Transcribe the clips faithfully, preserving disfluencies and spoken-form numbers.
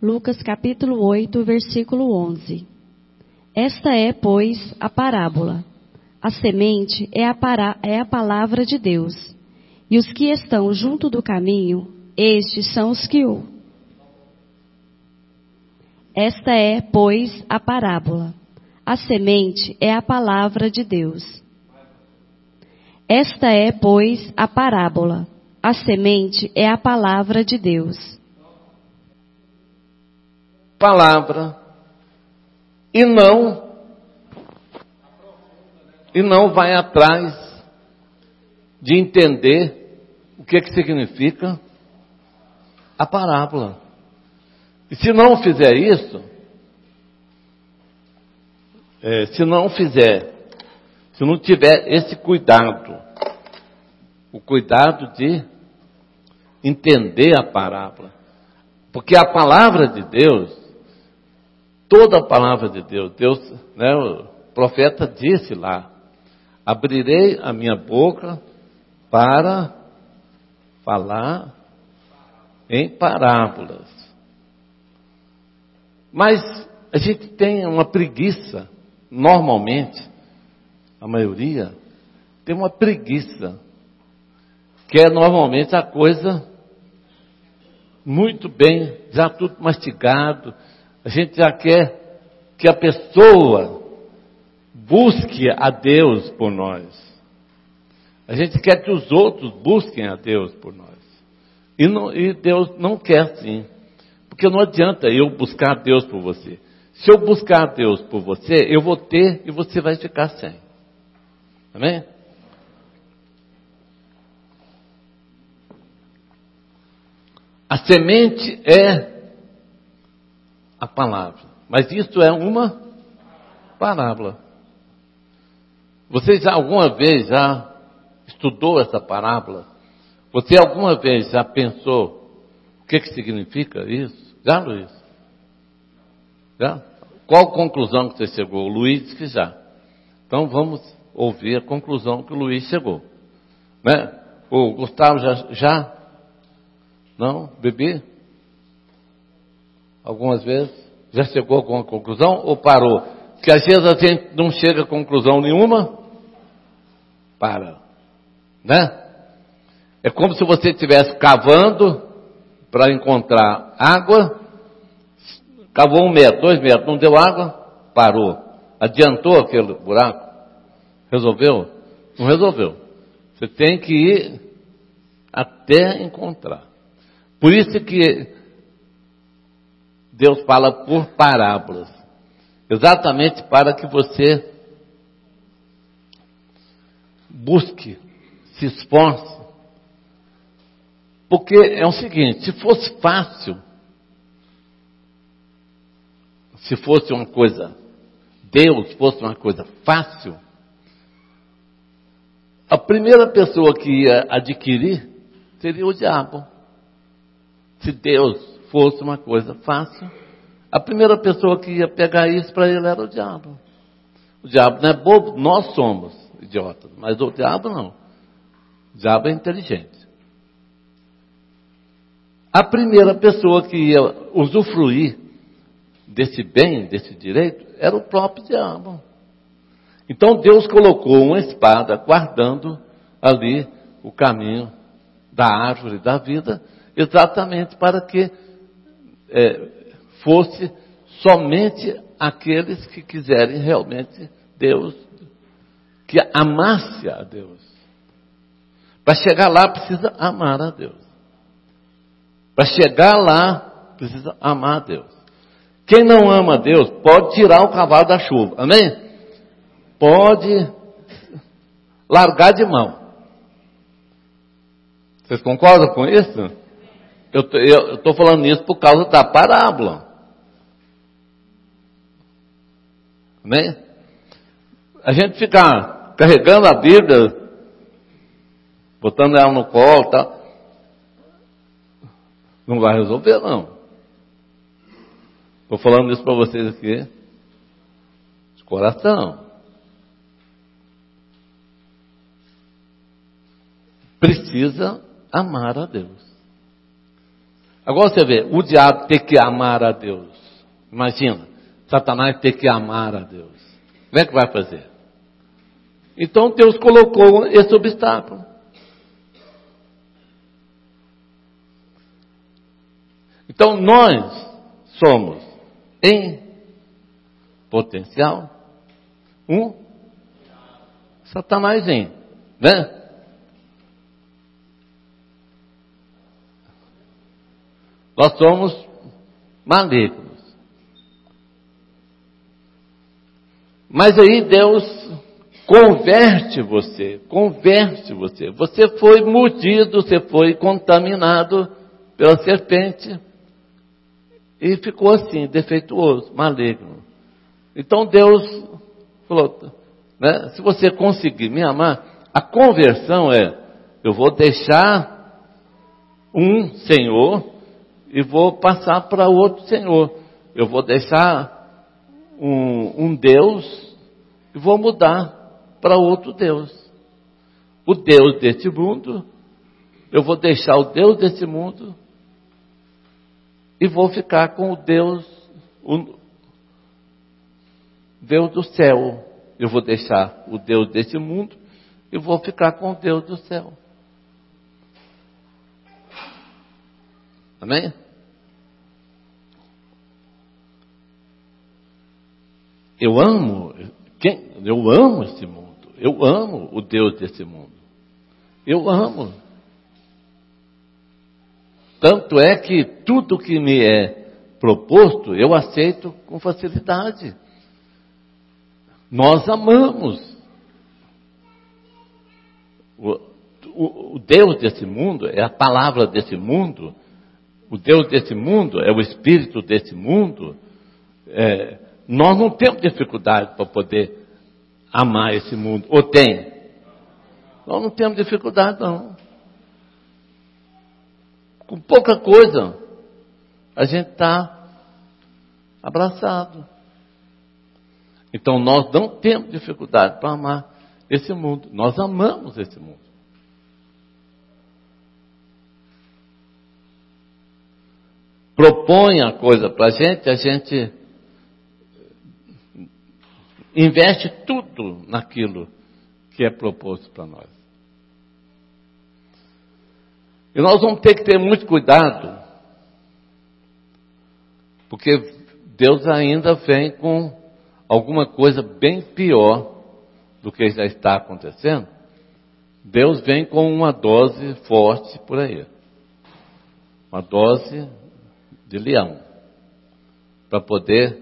Lucas capítulo oito, versículo onze. Esta é, pois, a parábola. A semente é a, para... é a palavra de Deus. E os que estão junto do caminho, estes são os que o... Esta é, pois, a parábola. A semente é a palavra de Deus. Esta é, pois, a parábola. A semente é a palavra de Deus. Palavra. E não, e não vai atrás de entender o que, que significa a parábola. E se não fizer isso, é, se não fizer, se não tiver esse cuidado, o cuidado de entender a parábola, porque a palavra de Deus, toda a palavra de Deus, Deus, né, o profeta disse lá, abrirei a minha boca para falar em parábolas. Mas a gente tem uma preguiça, normalmente, a maioria, tem uma preguiça, que é normalmente a coisa muito bem, já tudo mastigado. A gente já quer que a pessoa busque a Deus por nós. A gente quer que os outros busquem a Deus por nós. E, não, e Deus não quer assim. Porque não adianta eu buscar a Deus por você. Se eu buscar a Deus por você, eu vou ter e você vai ficar sem. Amém? A semente é a palavra. Mas isso é uma parábola. Você já alguma vez já estudou essa parábola? Você alguma vez já pensou o que, que significa isso? Já, Luiz? Já? Qual conclusão que você chegou? O Luiz disse que já. Então vamos ouvir a conclusão que o Luiz chegou. Né? O Gustavo já? já? Não? Bebê? Algumas vezes? Já chegou a alguma conclusão ou parou? Porque às vezes a gente não chega a conclusão nenhuma, para. Né? É como se você estivesse cavando para encontrar água, cavou um metro, dois metros, não deu água, parou. Adiantou aquele buraco? Resolveu? Não resolveu. Você tem que ir até encontrar. Por isso que Deus fala por parábolas. Exatamente para que você busque, se esforce. Porque é o seguinte, se fosse fácil, se fosse uma coisa, Deus fosse uma coisa fácil, a primeira pessoa que ia adquirir seria o diabo. Se Deus fosse uma coisa fácil, a primeira pessoa que ia pegar isso para ele era o diabo. O diabo não é bobo, nós somos idiotas, mas o diabo não. O diabo é inteligente. A primeira pessoa que ia usufruir desse bem, desse direito, era o próprio diabo. Então Deus colocou uma espada guardando ali o caminho da árvore da vida, exatamente para que é, fosse somente aqueles que quiserem realmente Deus, que amasse a Deus. Para chegar lá precisa amar a Deus. Para chegar lá precisa amar a Deus. Quem não ama a Deus pode tirar o cavalo da chuva, amém? Pode largar de mão. Vocês concordam com isso? Eu estou falando isso por causa da parábola. Amém? A gente ficar carregando a Bíblia, botando ela no colo e tal, não vai resolver, não. Estou falando isso para vocês aqui, de coração. Precisa amar a Deus. Agora você vê, o diabo ter que amar a Deus. Imagina, Satanás ter que amar a Deus. Como é que vai fazer? Então Deus colocou esse obstáculo. Então nós somos, em potencial, um Satanazinho, né? Nós somos malignos. Mas aí Deus converte você, converte você. Você foi mordido, você foi contaminado pela serpente e ficou assim, defeituoso, maligno. Então Deus falou, né, se você conseguir me amar, a conversão é, eu vou deixar um Senhor e vou passar para outro Senhor. Eu vou deixar um, um Deus e vou mudar para outro Deus. O Deus deste mundo, eu vou deixar o Deus desse mundo e vou ficar com o Deus, o Deus do céu. Eu vou deixar o Deus desse mundo e vou ficar com o Deus do céu. Amém? Eu amo, quem? Eu amo esse mundo. Eu amo o Deus desse mundo. Eu amo. Tanto é que tudo que me é proposto, eu aceito com facilidade. Nós amamos. O, o, o Deus desse mundo é a palavra desse mundo. O Deus desse mundo é o Espírito desse mundo. É, nós não temos dificuldade para poder amar esse mundo. Ou tem? Nós não temos dificuldade, não. Com pouca coisa, a gente está abraçado. Então, nós não temos dificuldade para amar esse mundo. Nós amamos esse mundo. Propõe a coisa para a gente, a gente investe tudo naquilo que é proposto para nós. E nós vamos ter que ter muito cuidado, porque Deus ainda vem com alguma coisa bem pior do que já está acontecendo. Deus vem com uma dose forte por aí. Uma dose de leão. Para poder...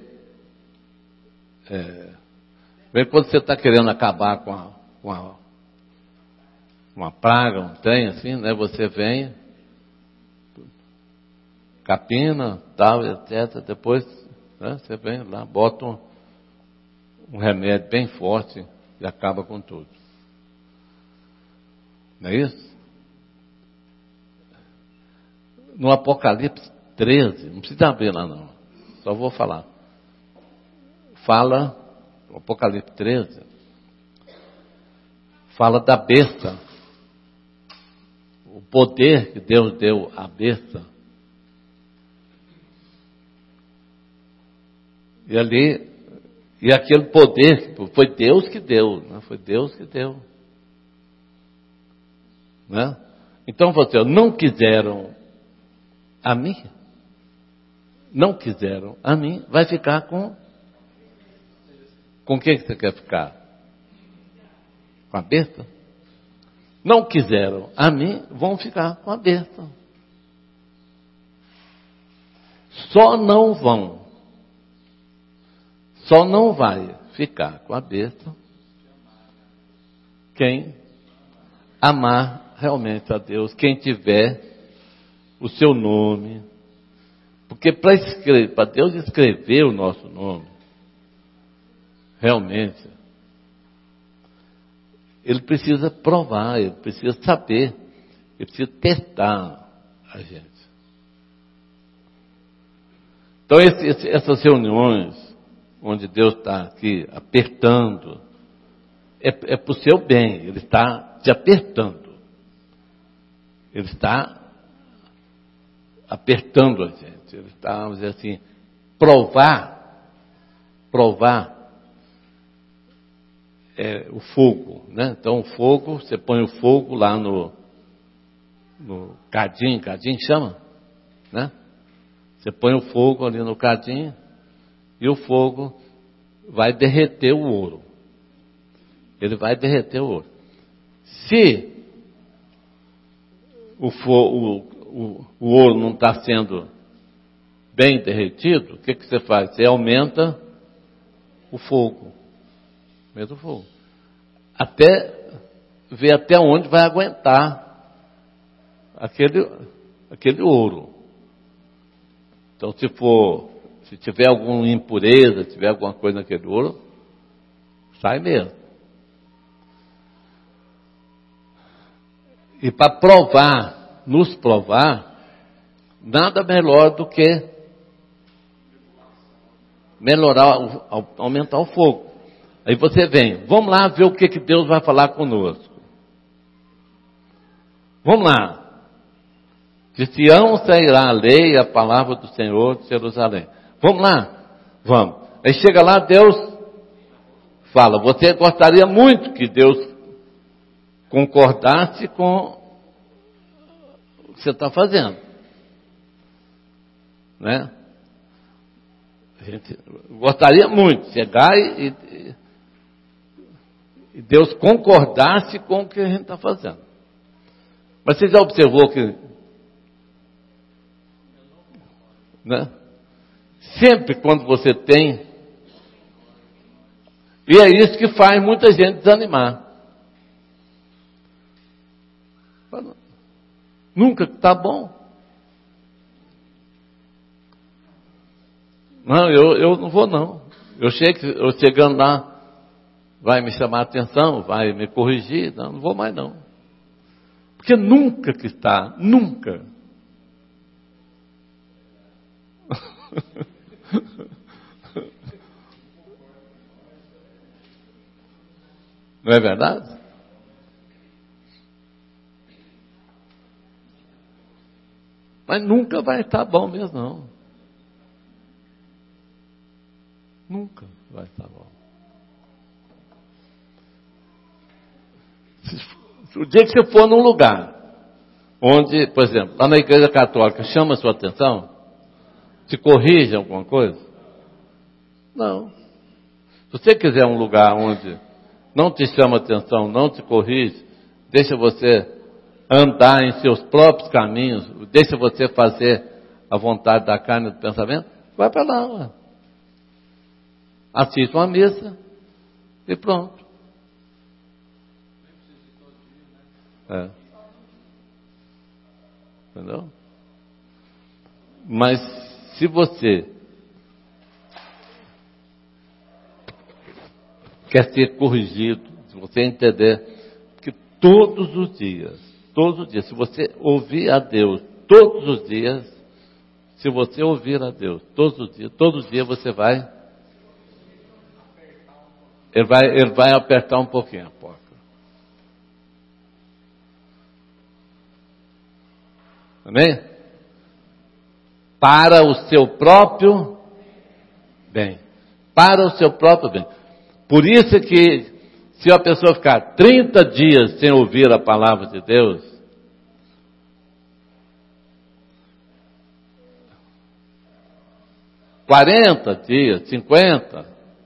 É, vem quando você está querendo acabar com a, com a, uma praga, um trem assim, né? Você vem, capina, tal, etcétera. Depois, né, você vem lá, bota um, um remédio bem forte e acaba com tudo. Não é isso? No Apocalipse treze, não precisa abrir lá não, só vou falar. Fala, o Apocalipse treze, fala da besta. O poder que Deus deu à besta. E ali, e aquele poder, foi Deus que deu, né? Foi Deus que deu. Né? Então você, não quiseram a mim, não quiseram a mim, vai ficar com, com o que você quer ficar? Com a besta? Não quiseram a mim, vão ficar com a besta. Só não vão, só não vai ficar com a besta quem amar realmente a Deus, quem tiver o seu nome. Porque para escrever, para Deus escrever o nosso nome, realmente, Ele precisa provar, Ele precisa saber, Ele precisa testar a gente. Então, esse, esse, essas reuniões, onde Deus está aqui apertando, é, é para o seu bem, Ele está te apertando. Ele está apertando a gente. Ele está, vamos dizer assim, provar, provar é, o fogo, né? Então o fogo, você põe o fogo lá no, no cadinho, cadinho chama, né? Você põe o fogo ali no cadinho e o fogo vai derreter o ouro. Ele vai derreter o ouro. Se o, o, o, o ouro não está sendo bem derretido, o que, que você faz? Você aumenta o fogo. Aumenta o fogo. Até ver até onde vai aguentar aquele, aquele ouro. Então, se for, se tiver alguma impureza, se tiver alguma coisa naquele ouro, sai mesmo. E para provar, nos provar, nada melhor do que melhorar, aumentar o fogo. Aí você vem, vamos lá ver o que, que Deus vai falar conosco. Vamos lá. De Sião sairá a lei e a palavra do Senhor de Jerusalém. Vamos lá? Vamos. Aí chega lá, Deus fala, você gostaria muito que Deus concordasse com o que você está fazendo. Né? A gente gostaria muito de chegar e, e, e Deus concordasse com o que a gente está fazendo. Mas você já observou que, né? Sempre quando você tem, e é isso que faz muita gente desanimar. Nunca está bom. Não, eu, eu não vou não. Eu, chego, eu chegando lá, vai me chamar a atenção, vai me corrigir, não, não vou mais não. Porque nunca que está, nunca. Não é verdade? Mas nunca vai estar bom mesmo, não. Nunca vai estar bom. O dia que você for num lugar onde, por exemplo, lá na igreja católica, chama a sua atenção, te corrige alguma coisa? Não. Se você quiser um lugar onde não te chama atenção, não te corrige, deixa você andar em seus próprios caminhos, deixa você fazer a vontade da carne e do pensamento, vai para lá, ué. Assiste uma missa e pronto. É. Entendeu? Mas se você quer ser corrigido, se você entender que todos os dias, todos os dias, se você ouvir a Deus todos os dias, se você ouvir a Deus todos os dias, todos os dias você vai, ele vai, ele vai apertar um pouquinho a porta. Amém? Para o seu próprio bem. Para o seu próprio bem. Por isso que, se a pessoa ficar trinta dias sem ouvir a palavra de Deus, quarenta dias, cinquenta,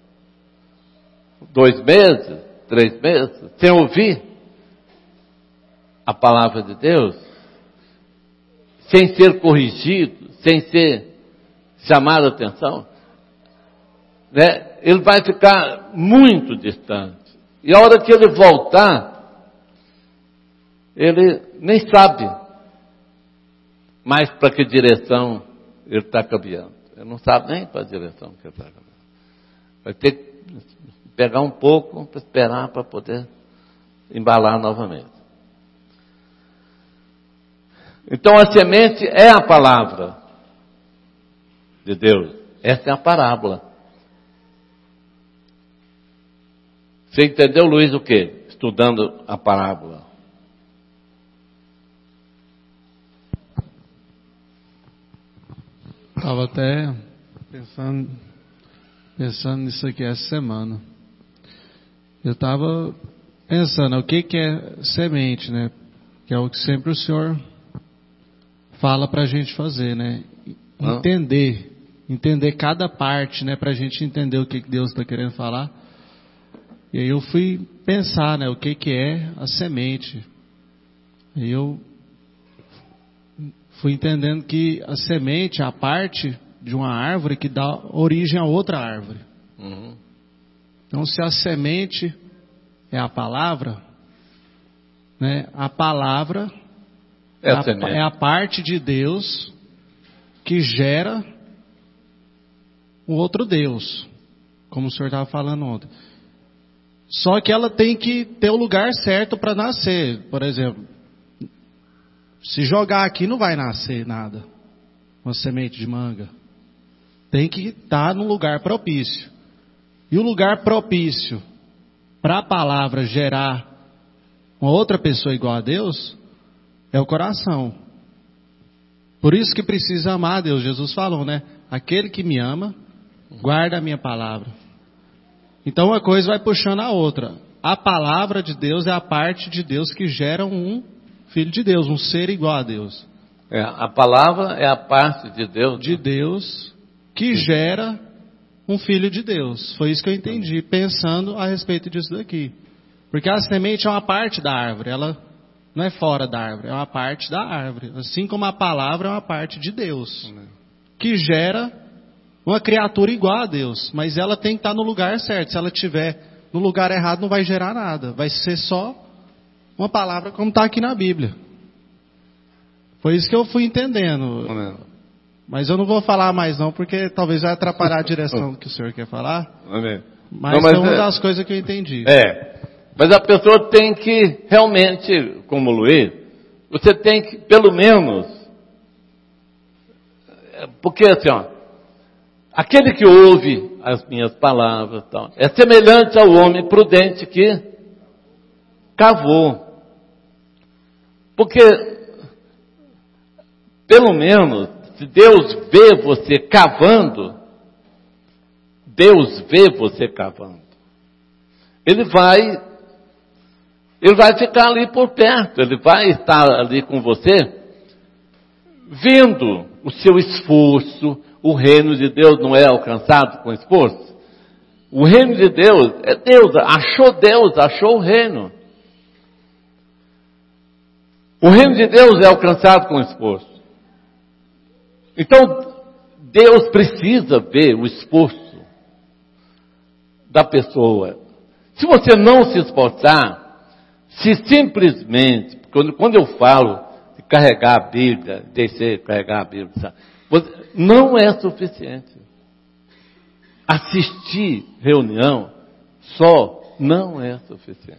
dois meses, três meses, sem ouvir a palavra de Deus, sem ser corrigido, sem ser chamado a atenção, né, ele vai ficar muito distante. E a hora que ele voltar, ele nem sabe mais para que direção ele está caminhando. Ele não sabe nem para a direção que ele está caminhando. Vai ter que pegar um pouco para esperar para poder embalar novamente. Então a semente é a palavra de Deus. Essa é a parábola. Você entendeu, Luiz, o quê? Estudando a parábola. estava até pensando, pensando nisso aqui essa semana. Eu estava pensando, o que, que é semente, né? Que é o que sempre o Senhor fala para a gente fazer, né? Entender, entender cada parte, né? Para a gente entender o que, que Deus está querendo falar. E aí eu fui pensar, né? O que, que é a semente. E eu fui entendendo que a semente é a parte de uma árvore que dá origem a outra árvore. Uhum. Então, se a semente é a palavra, né, a palavra é a, é a parte de Deus que gera o outro Deus, como o senhor estava falando ontem. Só que ela tem que ter o lugar certo para nascer. Por exemplo, se jogar aqui não vai nascer nada, uma semente de manga. Tem que estar num lugar propício. E o lugar propício para a palavra gerar uma outra pessoa igual a Deus é o coração. Por isso que precisa amar a Deus. Jesus falou, né? Aquele que me ama, guarda a minha palavra. Então uma coisa vai puxando a outra. A palavra de Deus é a parte de Deus que gera um filho de Deus, um ser igual a Deus. É, a palavra é a parte de Deus. De Deus que gera um filho de Deus. Foi isso que eu entendi, pensando a respeito disso daqui. Porque a semente é uma parte da árvore, ela não é fora da árvore, é uma parte da árvore. Assim como a palavra é uma parte de Deus, que gera uma criatura igual a Deus. Mas ela tem que estar no lugar certo. Se ela estiver no lugar errado, não vai gerar nada. Vai ser só uma palavra como está aqui na Bíblia. Foi isso que eu fui entendendo. Amém. Mas eu não vou falar mais não, porque talvez vai atrapalhar a direção do que o senhor quer falar. Amém. Mas, não, mas é uma é, das coisas que eu entendi. É, mas a pessoa tem que realmente, como o Luiz, você tem que, pelo menos, porque assim, ó, aquele que ouve as minhas palavras, tal, é semelhante ao homem prudente que cavou. Porque, pelo menos, se Deus vê você cavando, Deus vê você cavando. Ele vai, ele vai ficar ali por perto, ele vai estar ali com você, vendo o seu esforço. O reino de Deus não é alcançado com esforço. O reino de Deus é Deus, achou Deus, achou o reino. O reino de Deus é alcançado com esforço. Então, Deus precisa ver o esforço da pessoa. Se você não se esforçar, se simplesmente, quando, quando eu falo de carregar a Bíblia, descer, carregar a Bíblia, sabe? Não é suficiente. Assistir reunião só não é suficiente.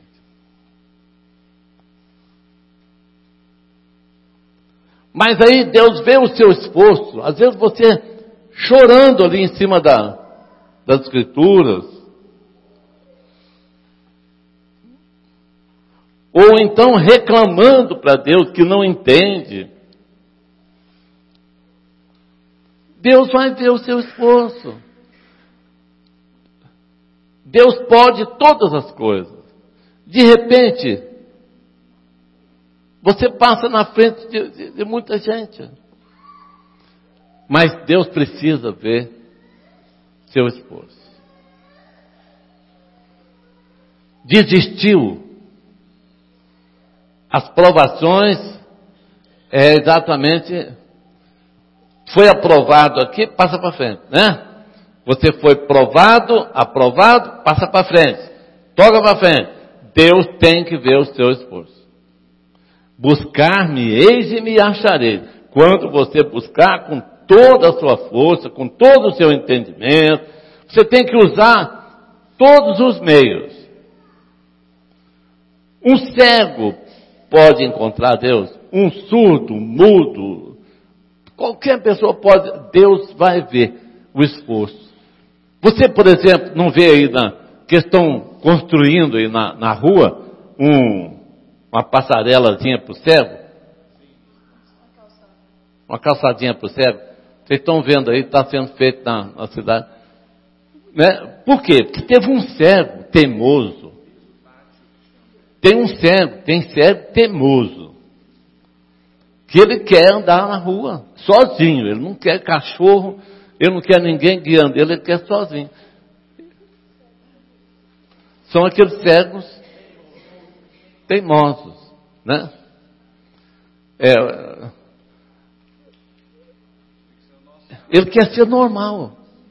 Mas aí Deus vê o seu esforço. Às vezes você chorando ali em cima da, das escrituras. Ou então reclamando para Deus que não entende. Deus vai ver o seu esforço. Deus pode todas as coisas. De repente, você passa na frente de, de, de muita gente. Mas Deus precisa ver seu esforço. Desistiu. As provações é exatamente... Foi aprovado aqui, passa para frente, né? Você foi provado, aprovado, passa para frente. Toca para frente. Deus tem que ver o seu esforço. Buscar-me-eis e me acharei. Quando você buscar com toda a sua força, com todo o seu entendimento, você tem que usar todos os meios. Um cego pode encontrar Deus. Um surdo, mudo, qualquer pessoa pode, Deus vai ver o esforço. Você, por exemplo, não vê aí na, que estão construindo aí na, na rua um, uma passarelazinha para o cego? Uma calçadinha para o cego. Vocês estão vendo aí, está sendo feito na, na cidade. Né? Por quê? Porque teve um cego teimoso. Tem um cego, tem cego teimoso. Que ele quer andar na rua, sozinho. Ele não quer cachorro, ele não quer ninguém guiando ele, ele quer sozinho. São aqueles cegos teimosos, né? É, ele quer ser normal.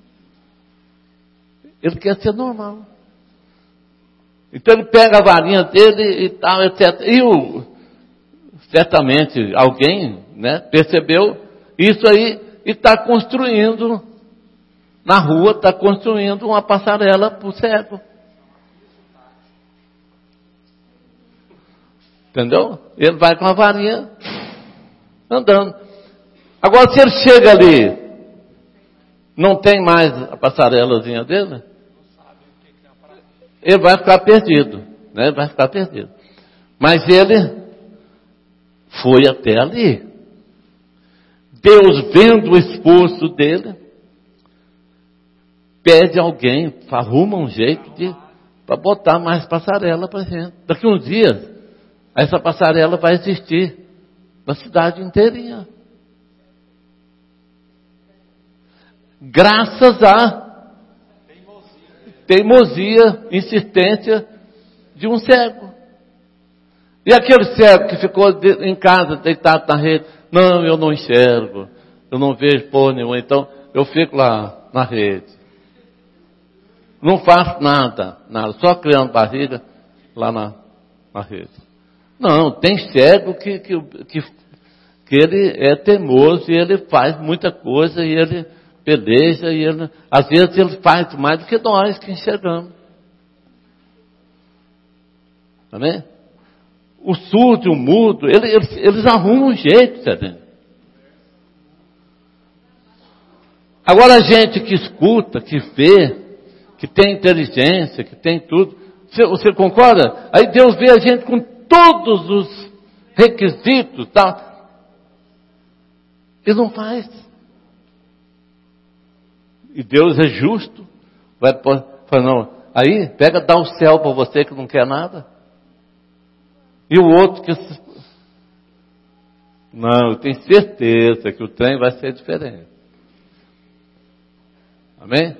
Ele quer ser normal. Então ele pega a varinha dele e tal, etcétera. E o, certamente alguém, né, percebeu isso aí e está construindo, na rua, está construindo uma passarela para o cego. Entendeu? Ele vai com a varinha andando. Agora, se ele chega ali, não tem mais a passarelazinha dele, ele vai ficar perdido, né? Vai ficar perdido. Mas ele foi até ali. Deus, vendo o esforço dele, pede alguém, arruma um jeito de para botar mais passarela para gente. Daqui uns dias, essa passarela vai existir na cidade inteirinha. Graças à teimosia, insistência de um cego. E aquele cego que ficou de, em casa, deitado na rede, não, eu não enxergo, eu não vejo porra nenhuma, então eu fico lá na rede. Não faço nada, nada, só criando barriga lá na, na rede. Não, tem cego que, que, que, que ele é teimoso e ele faz muita coisa e ele peleja e ele, às vezes ele faz mais do que nós que enxergamos. Amém? O surdo e o mudo, eles, eles, eles arrumam um jeito, sabe? Agora a gente que escuta, que vê, que tem inteligência, que tem tudo, você, você concorda? Aí Deus vê a gente com todos os requisitos, tá? E não faz. E Deus é justo. Vai falar, não, aí pega, dá o céu para você que não quer nada. E o outro que... Não, eu tenho certeza que o trem vai ser diferente. Amém?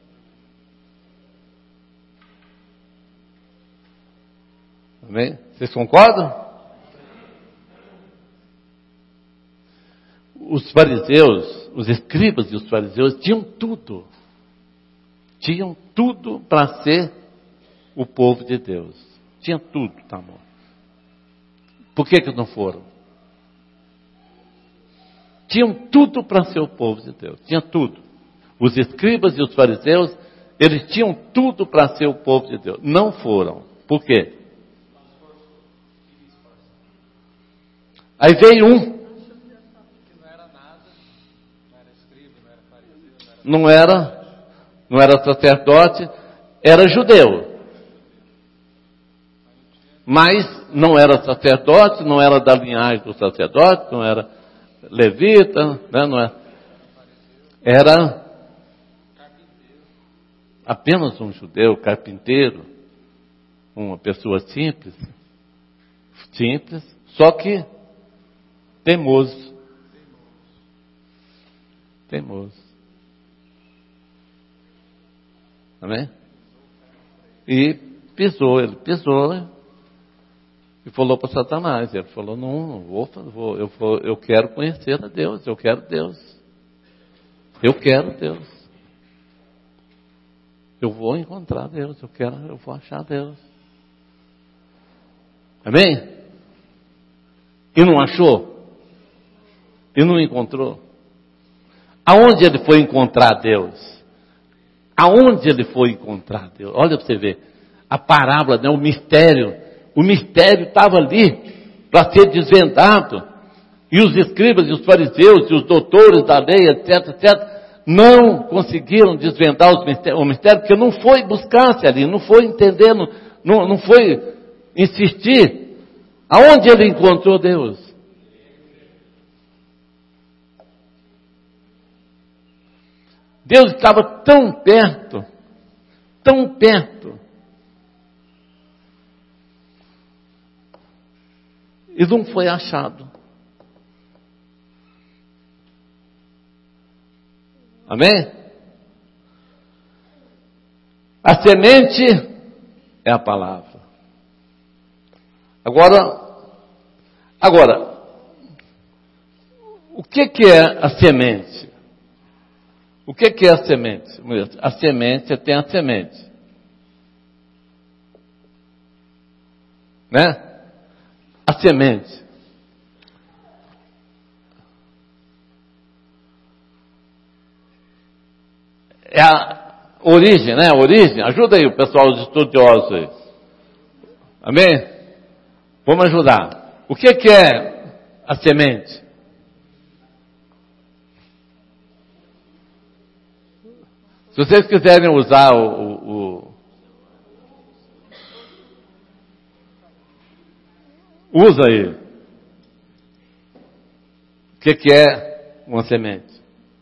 Amém? Vocês concordam? Os fariseus, os escribas e os fariseus tinham tudo. Tinham tudo para ser o povo de Deus. Tinha tudo, tá bom. Por que que não foram? Tinham tudo para ser o povo de Deus. Tinha tudo. Os escribas e os fariseus, eles tinham tudo para ser o povo de Deus. Não foram. Por quê? Aí veio um. Não era, não era sacerdote, era judeu. Mas não era sacerdote, não era da linhagem do sacerdote, não era levita, né? Não era, era apenas um judeu, carpinteiro, uma pessoa simples, simples, só que teimoso. Teimoso. Amém? E pisou, ele pisou e falou para Satanás. Ele falou, não, não vou, vou, eu, vou, eu quero conhecer a Deus, eu quero Deus. Eu quero Deus. Eu vou encontrar Deus, eu quero, eu vou achar Deus. Amém? E não achou? E não encontrou? Aonde ele foi encontrar Deus? Aonde ele foi encontrar Deus? Olha para você ver. A parábola, né, o mistério. O mistério estava ali para ser desvendado. E os escribas e os fariseus e os doutores da lei, etc, etcétera, não conseguiram desvendar os mistérios, o mistério, porque não foi buscar-se ali, não foi entender, não, não, não foi insistir. Aonde ele encontrou Deus? Deus estava tão perto, tão perto, e não foi achado. Amém? A semente é a palavra. Agora, agora, o que que é a semente? O que que é a semente? A semente tem a semente, né? A semente. É a origem, né? A origem. Ajuda aí o pessoal, os estudiosos aí. Amém? Vamos ajudar. O que que é a semente? Se vocês quiserem usar o, o, o usa aí. O que que é uma semente?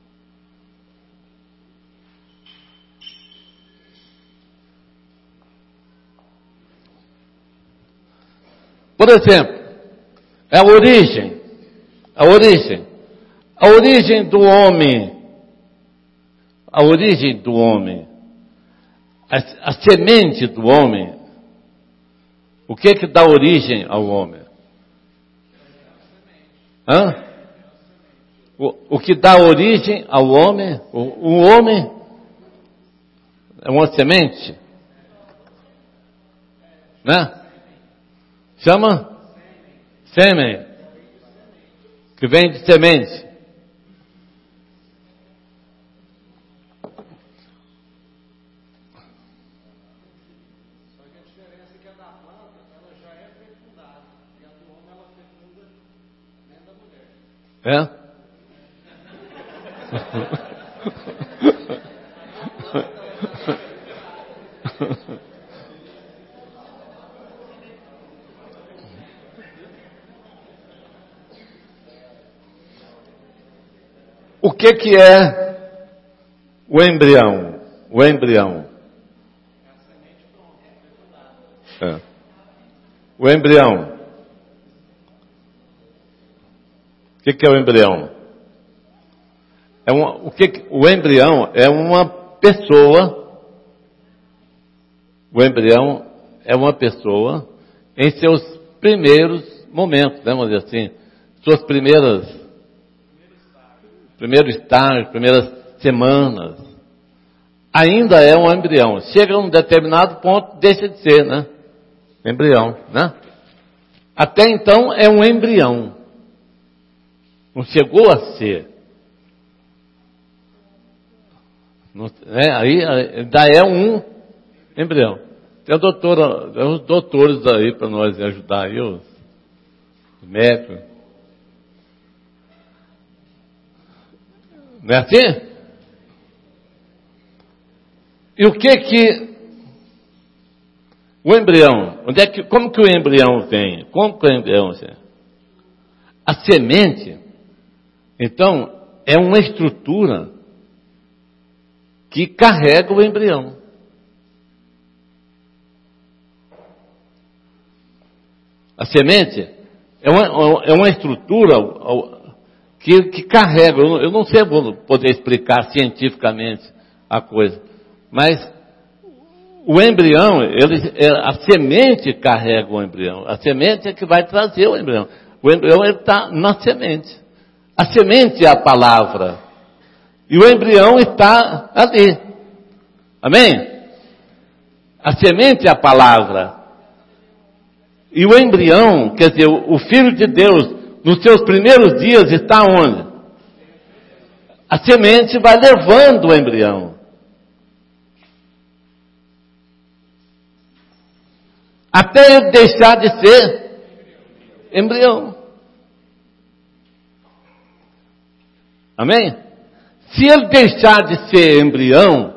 Por exemplo, é a origem, a origem, a origem do homem, a origem do homem, a, a semente do homem, o que que dá origem ao homem? Hã? O, o que dá origem ao homem, o, o homem é uma semente, né? Chama sêmen, que vem de semente. Só que a diferença é que a da planta, ela já é fecundada, e a do homem, ela fecunda dentro da mulher. É? O que que é o embrião? O embrião. É. O embrião. O que que é o embrião? É uma, o que que, o embrião é uma pessoa. O embrião é uma pessoa em seus primeiros momentos, né, vamos dizer assim, suas primeiras primeiro estágio, primeiras semanas, ainda é um embrião. Chega a um determinado ponto, deixa de ser, né? Embrião, né? Até então é um embrião. Não chegou a ser. Não, é, aí ainda é um embrião. Tem a doutora, tem os doutores aí para nós ajudar aí, os médicos. Não é assim? E o que que o embrião, onde é que, como que o embrião vem? Como que o embrião vem? A semente, então, é uma estrutura que carrega o embrião. A semente é uma, é uma estrutura que, que carrega, eu não sei poder explicar cientificamente a coisa, mas o embrião, ele, a semente carrega o embrião, a semente é que vai trazer o embrião, o embrião está na semente, a semente é a palavra, e o embrião está ali, amém? A semente é a palavra, e o embrião, quer dizer, o Filho de Deus, nos seus primeiros dias está onde? A semente vai levando o embrião. Até ele deixar de ser embrião. Amém? Se ele deixar de ser embrião,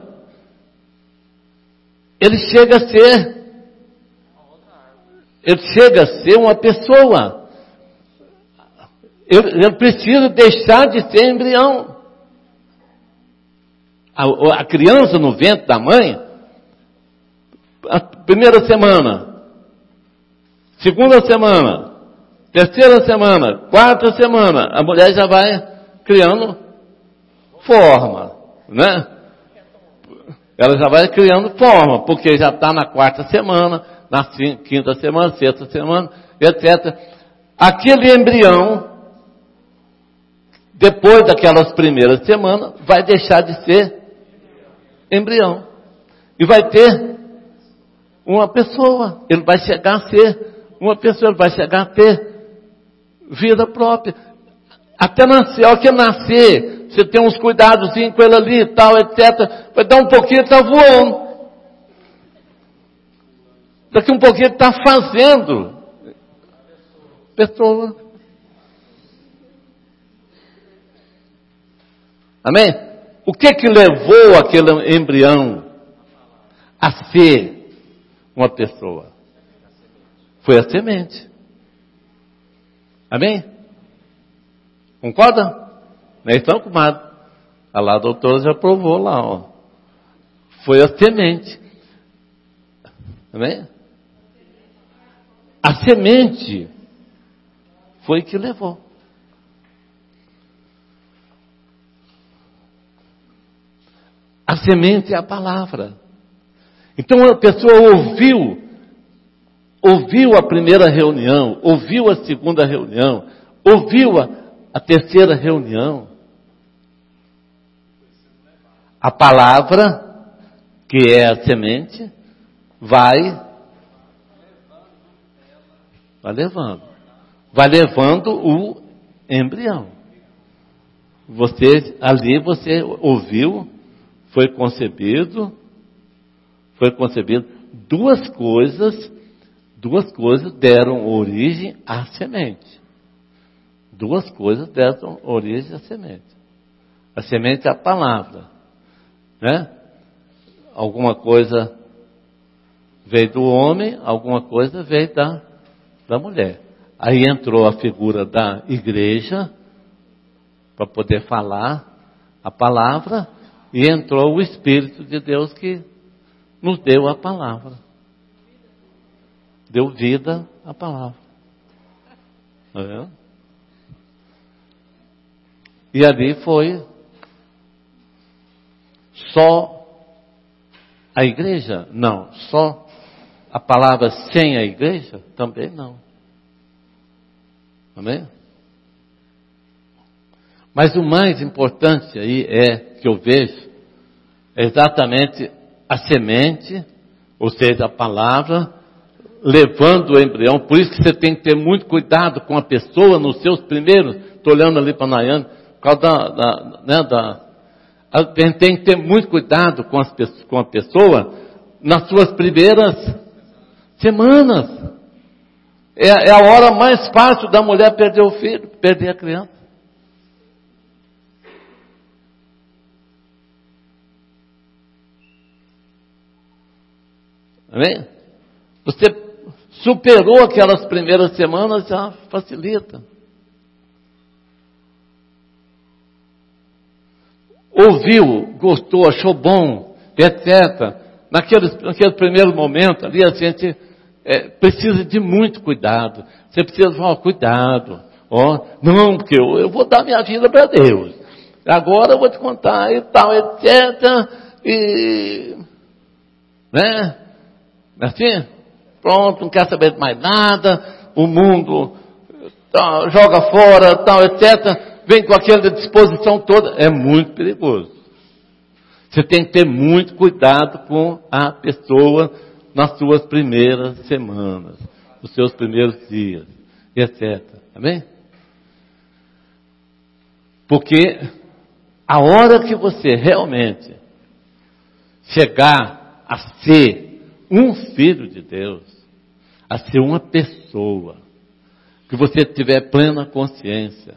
ele chega a ser, ele chega a ser uma pessoa. Ele, ele precisa deixar de ser embrião. A, a criança no ventre da mãe, a primeira semana, segunda semana, terceira semana, quarta semana, a mulher já vai criando forma, né? Ela já vai criando forma, porque já está na quarta semana, na quinta semana, sexta semana, etcétera. Aquele embrião, depois daquelas primeiras semanas, vai deixar de ser embrião. E vai ter uma pessoa. Ele vai chegar a ser uma pessoa, ele vai chegar a ter vida própria. Até nascer, ao que nascer, você tem uns cuidados com ele ali e tal, etcétera. Vai dar um pouquinho, está voando. Daqui um pouquinho está fazendo. Pessoa. Amém? O que que levou aquele embrião a ser uma pessoa? Foi a semente. Amém? Concorda? Não é isso, comadre? A lá a doutora já provou lá, ó. Foi a semente. Amém? A semente foi que levou. A semente é a palavra. Então a pessoa ouviu, ouviu a primeira reunião, ouviu a segunda reunião, ouviu a, a terceira reunião. A palavra, que é a semente, vai, vai levando, vai levando o embrião. Você, ali você ouviu, foi concebido, foi concebido, duas coisas, duas coisas deram origem à semente. Duas coisas deram origem à semente. A semente é a palavra, né? Alguma coisa veio do homem, alguma coisa veio da, da mulher. Aí entrou a figura da igreja, para poder falar a palavra, e entrou o Espírito de Deus que nos deu a palavra. Deu vida à palavra. Está vendo? E ali foi só a igreja? Não. Só a palavra sem a igreja? Também não. Amém? Mas o mais importante aí é, que eu vejo, é exatamente a semente, ou seja, a palavra, levando o embrião. Por isso que você tem que ter muito cuidado com a pessoa nos seus primeiros. Estou olhando ali para a Nayane, por causa da, da, né, da a gente tem que ter muito cuidado com, as, com a pessoa nas suas primeiras semanas. É, é a hora mais fácil da mulher perder o filho, perder a criança. Amém? Você superou aquelas primeiras semanas, já facilita. Ouviu, gostou, achou bom, etcétera. Naquele, naquele primeiro momento ali, a gente é, precisa de muito cuidado. Você precisa falar, ó, cuidado. Ó, não, porque eu, eu vou dar minha vida para Deus. Agora eu vou te contar e tal, etcétera. E, né? Assim, pronto, não quer saber de mais nada, o mundo tá, joga fora, tal, etcétera. Vem com aquela disposição toda, é muito perigoso. Você tem que ter muito cuidado com a pessoa nas suas primeiras semanas, nos seus primeiros dias, etcétera. Amém? Porque a hora que você realmente chegar a ser um filho de Deus, a ser uma pessoa, que você tiver plena consciência,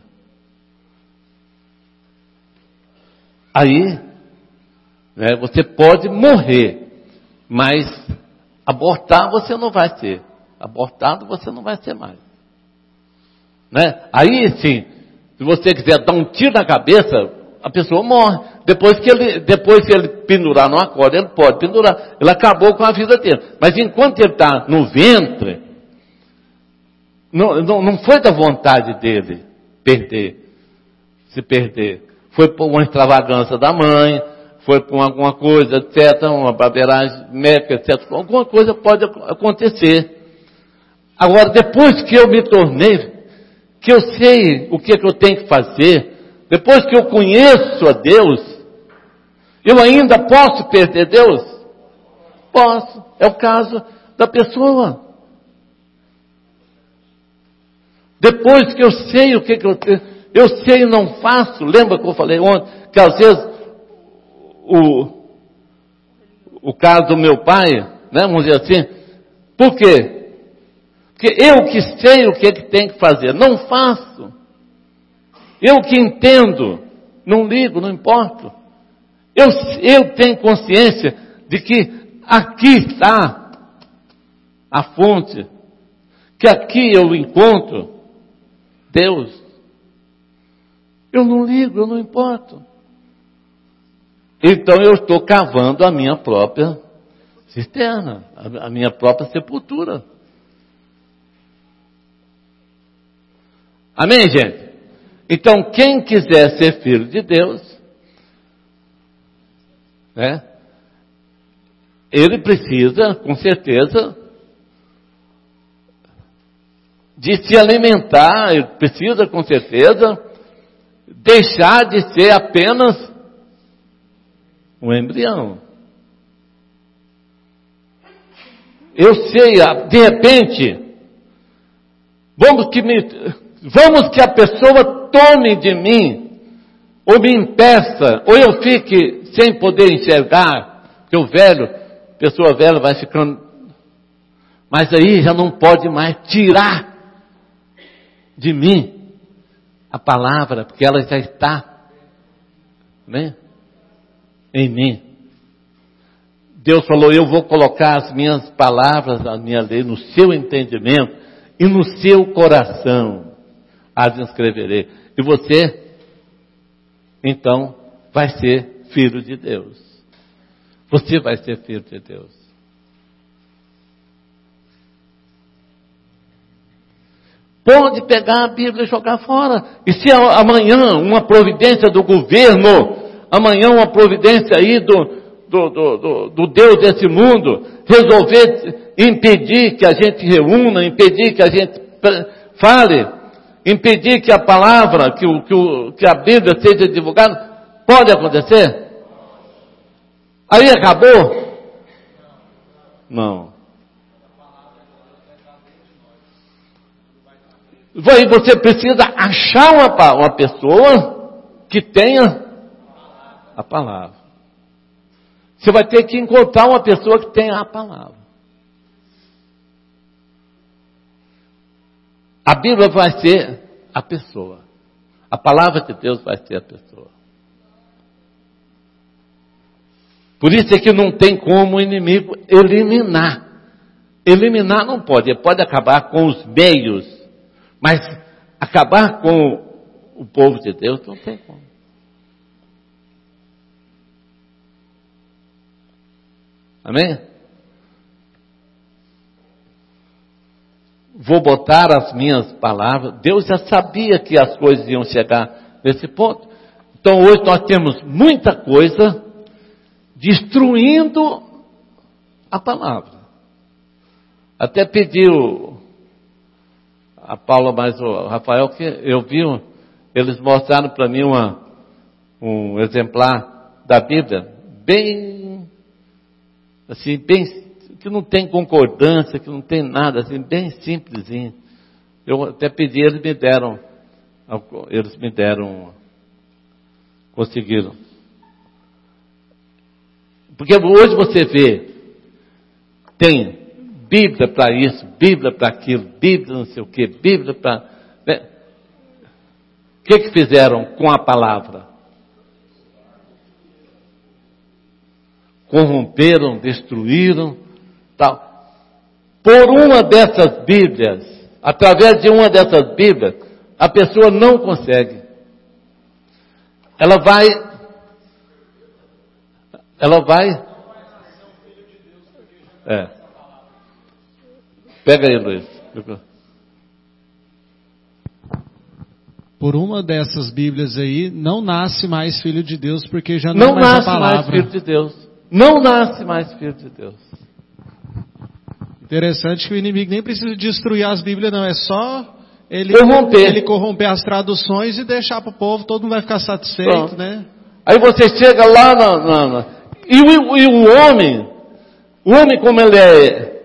aí, né, você pode morrer, mas abortar você não vai ser. Abortado você não vai ser mais. Né? Aí sim, se você quiser dar um tiro na cabeça, a pessoa morre. Depois que ele, depois que ele pendurar numa corda, ele pode pendurar. Ele acabou com a vida dele. Mas enquanto ele está no ventre, não, não, não foi da vontade dele perder, se perder. Foi por uma extravagância da mãe, foi por alguma coisa, etcétera, uma barbeiragem médica, etcétera. Alguma coisa pode acontecer. Agora, depois que eu me tornei, que eu sei o que, é que eu tenho que fazer, depois que eu conheço a Deus, eu ainda posso perder Deus? Posso. É o caso da pessoa. Depois que eu sei o que, que eu tenho, eu sei e não faço. Lembra que eu falei ontem, que às vezes o, o caso do meu pai, né, vamos dizer assim, por quê? Porque eu que sei o que, é que tem que fazer, não faço. Eu que entendo, não ligo, não importo. Eu, eu tenho consciência de que aqui está a fonte, que aqui eu encontro Deus. Eu não ligo, eu não importo. Então eu estou cavando a minha própria cisterna, a minha própria sepultura. Amém, gente? Então, quem quiser ser filho de Deus, né, ele precisa, com certeza, de se alimentar, ele precisa, com certeza, deixar de ser apenas um embrião. Eu sei, de repente, vamos que me... Vamos que a pessoa tome de mim, ou me impeça, ou eu fique sem poder enxergar, porque o velho, pessoa velha vai ficando, mas aí já não pode mais tirar de mim a palavra, porque ela já está, né, em mim. Deus falou, eu vou colocar as minhas palavras, a minha lei, no seu entendimento e no seu coração. As escreverei. E você, então, vai ser filho de Deus. Você vai ser filho de Deus. Pode pegar a Bíblia e jogar fora. E se amanhã uma providência do governo, amanhã uma providência aí do, do, do, do, do Deus desse mundo, resolver impedir que a gente reúna, impedir que a gente fale, impedir que a palavra, que, o, que, o, que a Bíblia seja divulgada, pode acontecer? Aí acabou? Não. Aí você precisa achar uma, uma pessoa que tenha a palavra. Você vai ter que encontrar uma pessoa que tenha a palavra. A Bíblia vai ser a pessoa. A palavra de Deus vai ser a pessoa. Por isso é que não tem como o inimigo eliminar. Eliminar não pode. Ele pode acabar com os meios. Mas acabar com o povo de Deus não tem como. Amém? Vou botar as minhas palavras. Deus já sabia que as coisas iam chegar nesse ponto. Então hoje nós temos muita coisa destruindo a palavra. Até pediu a Paula, mais o Rafael, que eu vi, eles mostraram para mim uma, um exemplar da Bíblia, bem, assim, bem, que não tem concordância, que não tem nada, assim, bem simplesinho. Eu até pedi, eles me deram, eles me deram, conseguiram. Porque hoje você vê, tem Bíblia para isso, Bíblia para aquilo, Bíblia não sei o que, Bíblia para... Né? O que que fizeram com a palavra? Corromperam, destruíram, tal. Por uma dessas Bíblias, através de uma dessas Bíblias, a pessoa não consegue. ela vai, ela vai, é, pega aí, Luiz. Por uma dessas Bíblias aí, não nasce mais filho de Deus, porque já não, não é mais nasce a palavra. mais filho de Deus. Não nasce mais filho de Deus. Interessante que o inimigo nem precisa destruir as Bíblias, não. É só ele corromper, ele corromper as traduções e deixar para o povo, todo mundo vai ficar satisfeito, Pronto. né? Aí você chega lá na, na, na e, o, e o homem, o homem como ele é,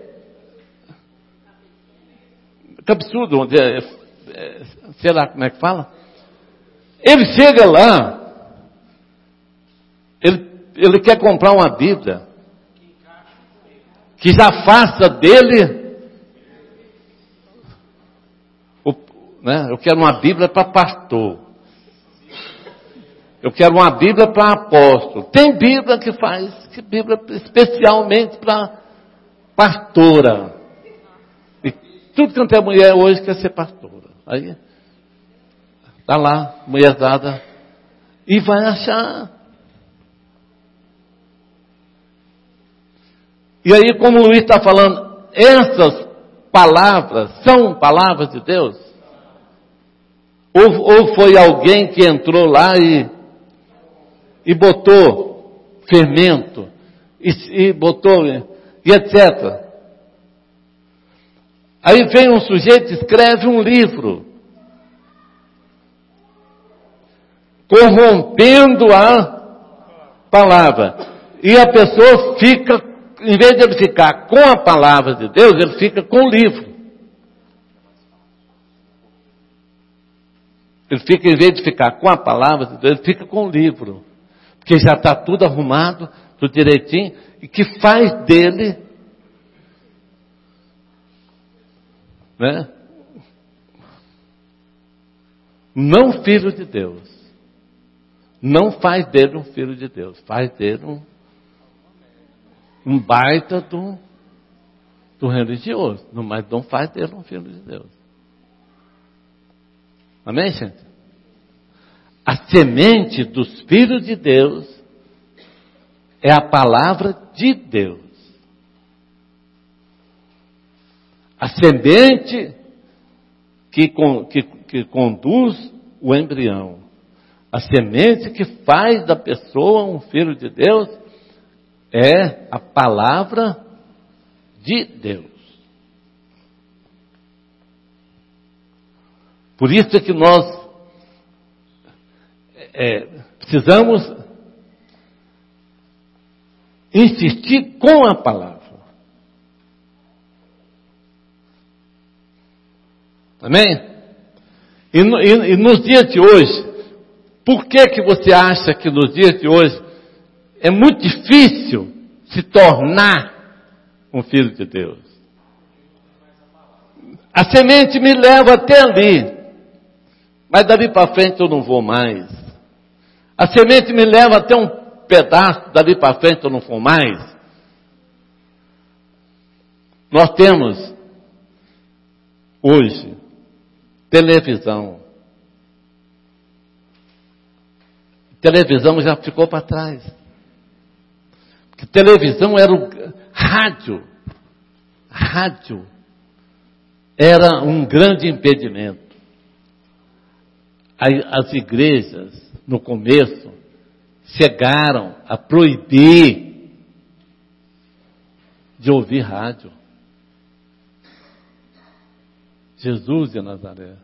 que absurdo, onde é, é, sei lá como é que fala, ele chega lá, ele, ele quer comprar uma Bíblia, que já faça dele, o, né, eu quero uma Bíblia para pastor, eu quero uma Bíblia para apóstolo, tem Bíblia que faz, que Bíblia especialmente para pastora, e tudo quanto é mulher hoje quer ser pastora, aí, está lá, mulher dada, e vai achar. E aí, como o Luiz está falando, essas palavras são palavras de Deus? Ou, ou foi alguém que entrou lá e, e botou fermento, e, e botou, e etcétera. Aí vem um sujeito e escreve um livro, corrompendo a palavra. E a pessoa fica, em vez de ele ficar com a palavra de Deus, ele fica com o livro. Ele fica, em vez de ficar com a palavra de Deus, ele fica com o livro. Porque já está tudo arrumado, tudo direitinho, e que faz dele, né, não filho de Deus. Não faz dele um filho de Deus, faz dele um, um baita do, do religioso, mas não faz dele um filho de Deus. Amém, gente? A semente dos filhos de Deus é a palavra de Deus. A semente que, que, que conduz o embrião. A semente que faz da pessoa um filho de Deus é a palavra de Deus. Por isso é que nós é, precisamos insistir com a palavra. Amém? E, no, e, e nos dias de hoje, por que que você acha que nos dias de hoje é muito difícil se tornar um filho de Deus? A semente me leva até ali, mas dali para frente eu não vou mais. A semente me leva até um pedaço, dali para frente eu não vou mais. Nós temos hoje televisão. Televisão já ficou para trás. Porque televisão era o rádio. Rádio era um grande impedimento. As igrejas, no começo, chegaram a proibir de ouvir rádio. Jesus de Nazaré.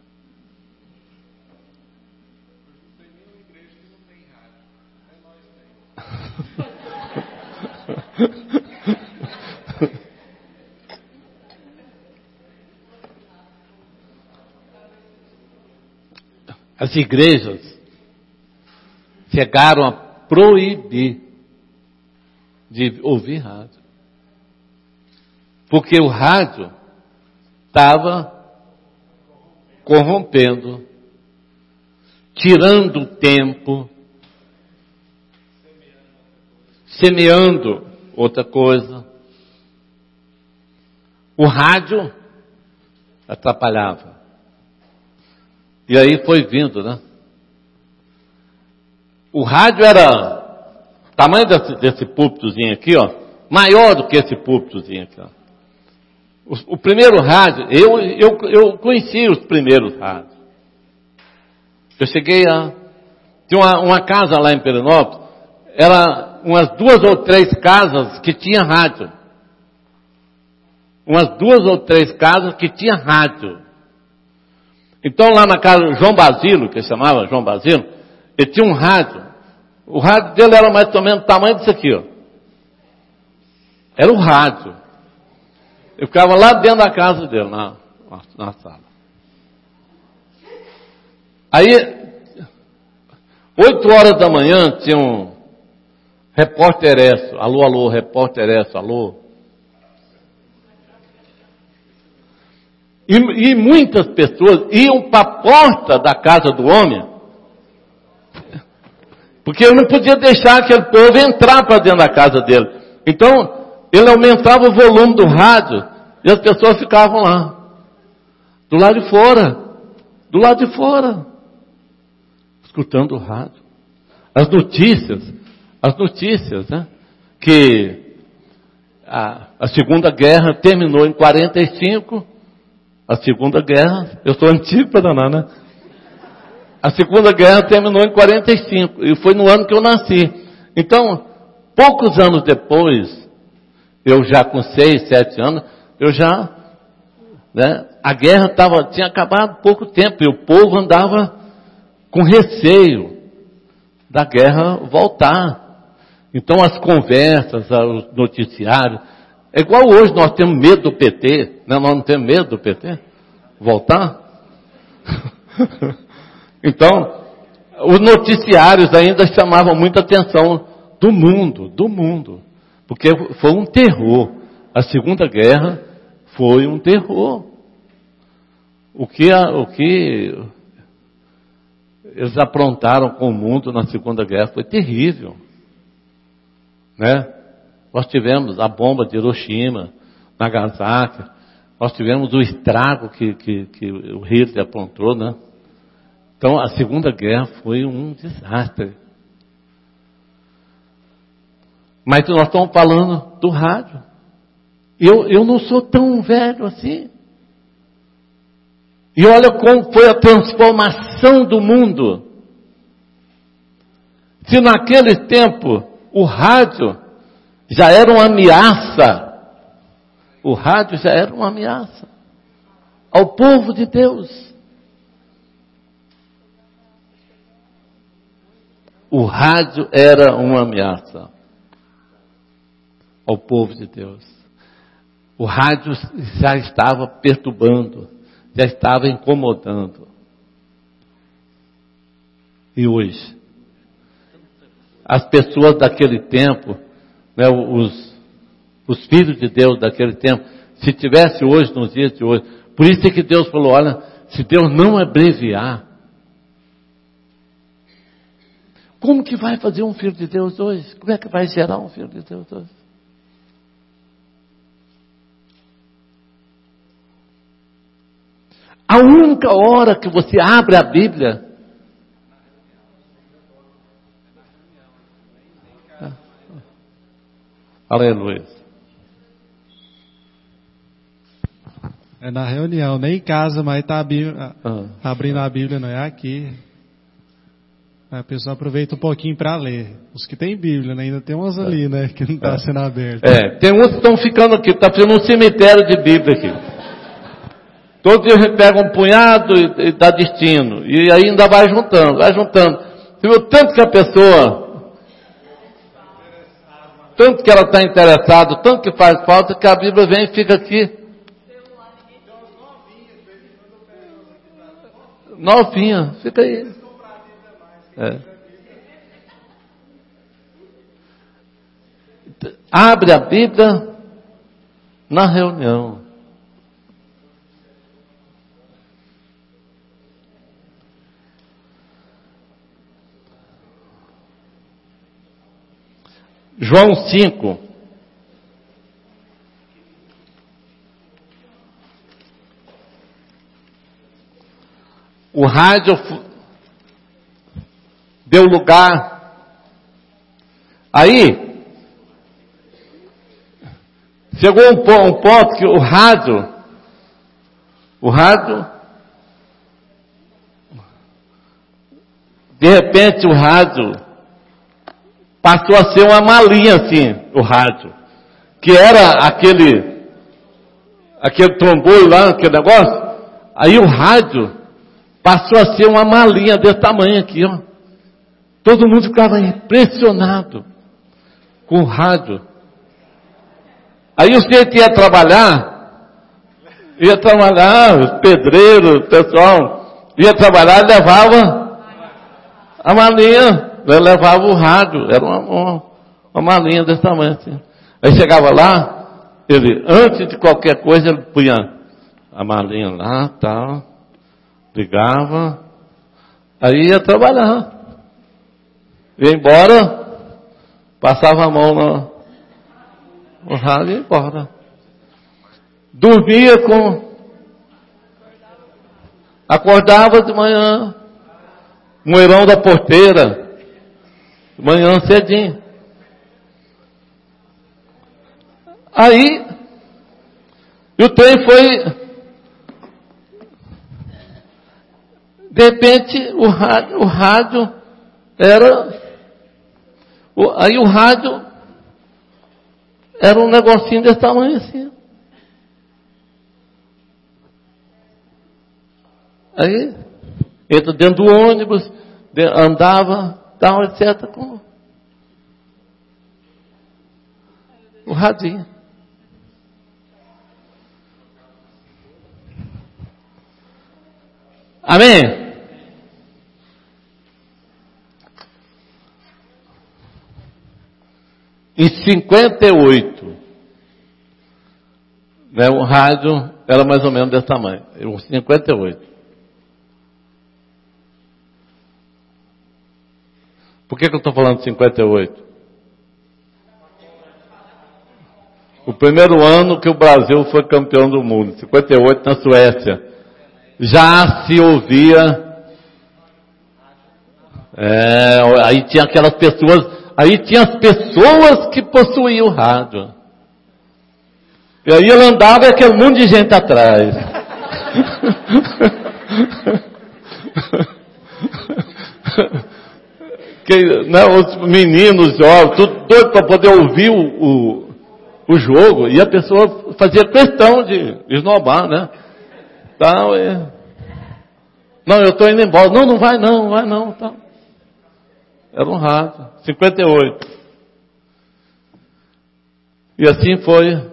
As igrejas chegaram a proibir de ouvir rádio. Porque o rádio estava corrompendo, tirando o tempo, semeando outra coisa. O rádio atrapalhava. E aí foi vindo, né? O rádio era o tamanho desse, desse púlpitozinho aqui, ó, maior do que esse púlpitozinho aqui, ó. O, o primeiro rádio, eu, eu, eu conheci os primeiros rádios. Eu cheguei a... Tinha uma, uma casa lá em Perinópolis, era umas duas ou três casas que tinha rádio. Umas duas ou três casas que tinha rádio. Então lá na casa do João Basílio, que chamava João Basílio, ele tinha um rádio. O rádio dele era mais ou menos do tamanho disso aqui, ó. Era o rádio. Eu ficava lá dentro da casa dele, na, na, na sala. Aí, oito horas da manhã, tinha um repórter Esso. Alô, alô, repórter Esso, alô. E, e muitas pessoas iam para a porta da casa do homem, porque eu não podia deixar aquele povo entrar para dentro da casa dele. Então, ele aumentava o volume do rádio e as pessoas ficavam lá, do lado de fora, do lado de fora, escutando o rádio. As notícias, as notícias, né? Que a, a Segunda Guerra terminou em quarenta e cinco, a Segunda Guerra, eu sou antigo para danar, né? A Segunda Guerra terminou em quarenta e cinco, e foi no ano que eu nasci. Então, poucos anos depois, eu já com seis, sete anos, eu já, né, a guerra tava, tinha acabado há pouco tempo, e o povo andava com receio da guerra voltar. Então as conversas, os noticiários, é igual hoje nós temos medo do P T, né? Nós não temos medo do P T voltar? Então, os noticiários ainda chamavam muita atenção do mundo, do mundo, porque foi um terror. A Segunda Guerra foi um terror. O que, a, o que eles aprontaram com o mundo na Segunda Guerra foi terrível, né? Nós tivemos a bomba de Hiroshima, Nagasaki, nós tivemos o estrago que, que, que o Hitler aprontou, né? Então, a Segunda Guerra foi um desastre. Mas nós estamos falando do rádio. Eu, eu não sou tão velho assim. E olha como foi a transformação do mundo. Se naquele tempo o rádio já era uma ameaça, o rádio já era uma ameaça ao povo de Deus. O rádio era uma ameaça ao povo de Deus. O rádio já estava perturbando, já estava incomodando. E hoje, as pessoas daquele tempo, né, os, os filhos de Deus daquele tempo, se tivesse hoje, nos dias de hoje, por isso é que Deus falou, olha, se Deus não abreviar, como que vai fazer um filho de Deus hoje? Como é que vai gerar um filho de Deus hoje? A única hora que você abre a Bíblia, aleluia. É na reunião, nem em casa, mas está ah. abrindo a Bíblia, não é aqui. A pessoa aproveita um pouquinho para ler. Os que tem Bíblia, né? Ainda tem umas ali, né? Que não está é. sendo aberta. É, tem uns que estão ficando aqui, está fazendo um cemitério de Bíblia aqui. Todo dia a gente pega um punhado e, e dá destino. E aí ainda vai juntando, vai juntando. Você viu tanto que a pessoa, tanto que ela está interessada, tanto que faz falta, que a Bíblia vem e fica aqui. Novinha, fica aí. É. Abre a Bíblia na reunião. João cinco. O rádio deu lugar Aí, chegou um, um ponto que o rádio, o rádio, de repente o rádio passou a ser uma malinha assim, o rádio, que era aquele, aquele trombolho lá, aquele negócio, aí o rádio passou a ser uma malinha desse tamanho aqui, ó. Todo mundo ficava impressionado com o rádio. Aí o sujeito ia trabalhar, ia trabalhar, os pedreiros, o pessoal, ia trabalhar e levava a malinha, levava o rádio, era uma, uma, uma malinha desse tamanho assim. Aí chegava lá, ele, antes de qualquer coisa, ele punha a malinha lá, tal, ligava, aí ia trabalhar. Ia embora, passava a mão no, no rádio e ia embora. Dormia com... Acordava de manhã, moeirão da porteira, de manhã cedinho. Aí, e o trem foi... De repente, o rádio, o rádio era... O, aí o rádio era um negocinho desse tamanho assim. Aí, entra dentro do ônibus, de, andava, tal, etcétera, com o radinho. Amém? Em cinquenta e oito, né, o rádio era mais ou menos desse tamanho. Em cinquenta e oito. Por que, que eu estou falando de cinquenta e oito? O primeiro ano que o Brasil foi campeão do mundo, cinquenta e oito, na Suécia. Já se ouvia... É, aí tinha aquelas pessoas... Aí tinha as pessoas que possuíam o rádio. E aí ele andava e aquele monte de gente atrás. que, né, os meninos, jovens, tudo doido para poder ouvir o, o, o jogo. E a pessoa fazia questão de esnobar, né? Tal, e... Não, eu estou indo embora. Não, não vai não, não vai não. Tal. Era um rádio. cinquenta e oito. E assim foi.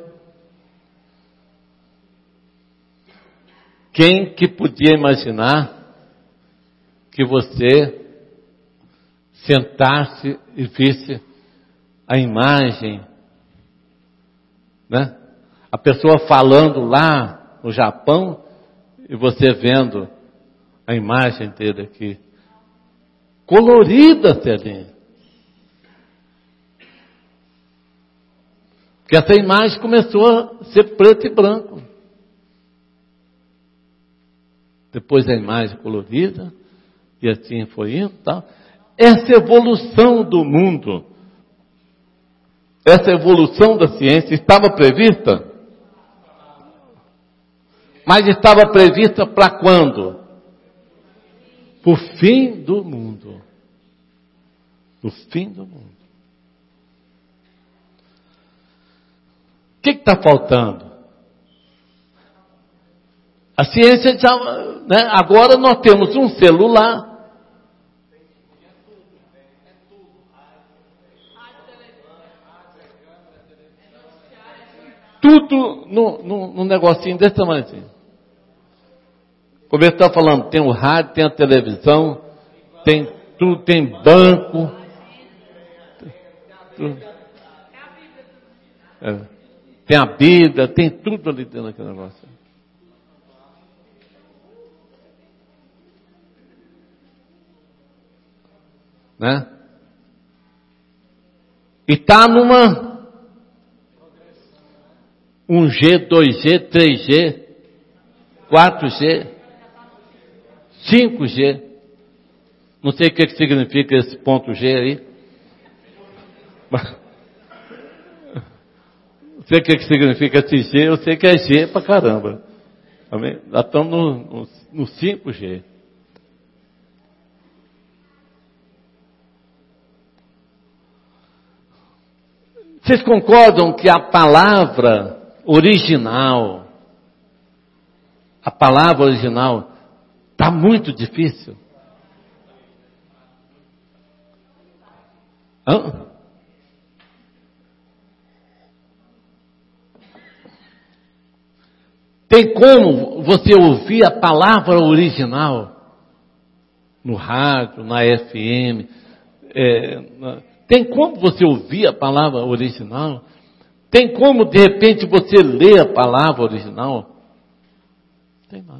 Quem que podia imaginar que você sentasse e visse a imagem, né? A pessoa falando lá no Japão e você vendo a imagem dele aqui. Colorida, Celinha. Porque essa imagem começou a ser preto e branco. Depois a imagem colorida, e assim foi indo, tá? Essa evolução do mundo, essa evolução da ciência estava prevista? Mas estava prevista para quando? Para o fim do mundo. O fim do mundo. O que está faltando? A ciência já, né, agora nós temos um celular. Tudo no, no, no negocinho desse tamanho assim. Como eu estava falando, tem o rádio, tem a televisão, tem tudo, tem banco. Tudo. É, tem a Bíblia, tem tudo ali dentro daquele negócio. Né? E está numa um G, dois G, três G, quatro G, cinco G. Não sei o que significa esse ponto G aí. Sei o que significa esse G, eu sei que é G pra caramba. Amém? Nós estamos no, no, no cinco G. Vocês concordam que a palavra original, a palavra original, está muito difícil? Hã? Tem como você ouvir a palavra original no rádio, na F M? É, na, tem como você ouvir a palavra original? Tem como, de repente, você ler a palavra original? Tem mais.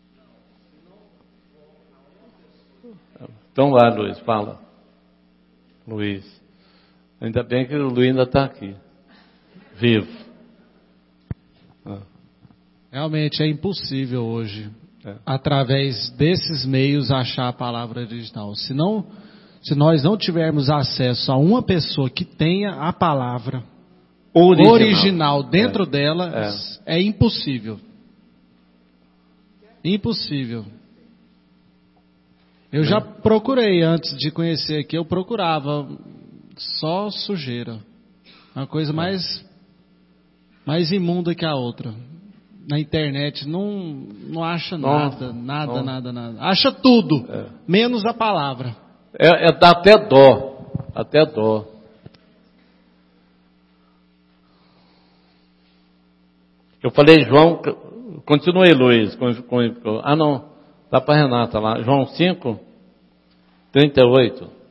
Então lá, Luiz, fala. Luiz. Ainda bem que o Luiz ainda está aqui. Vivo. Ah. Realmente é impossível hoje, é. através desses meios, achar a palavra original. Se, não, se nós não tivermos acesso a uma pessoa que tenha a palavra original, original dentro é. dela, é. é impossível. Impossível. Eu já procurei, antes de conhecer aqui, eu procurava só sujeira. Uma coisa mais, mais imunda que a outra. Na internet não, não acha não, nada, nada, não. nada, nada. Acha tudo, é. menos a palavra. É, é dá até dó, até dó. Eu falei, João, continue, Luiz. Com, com, ah, não, dá para Renata lá. João cinco, trinta e oito.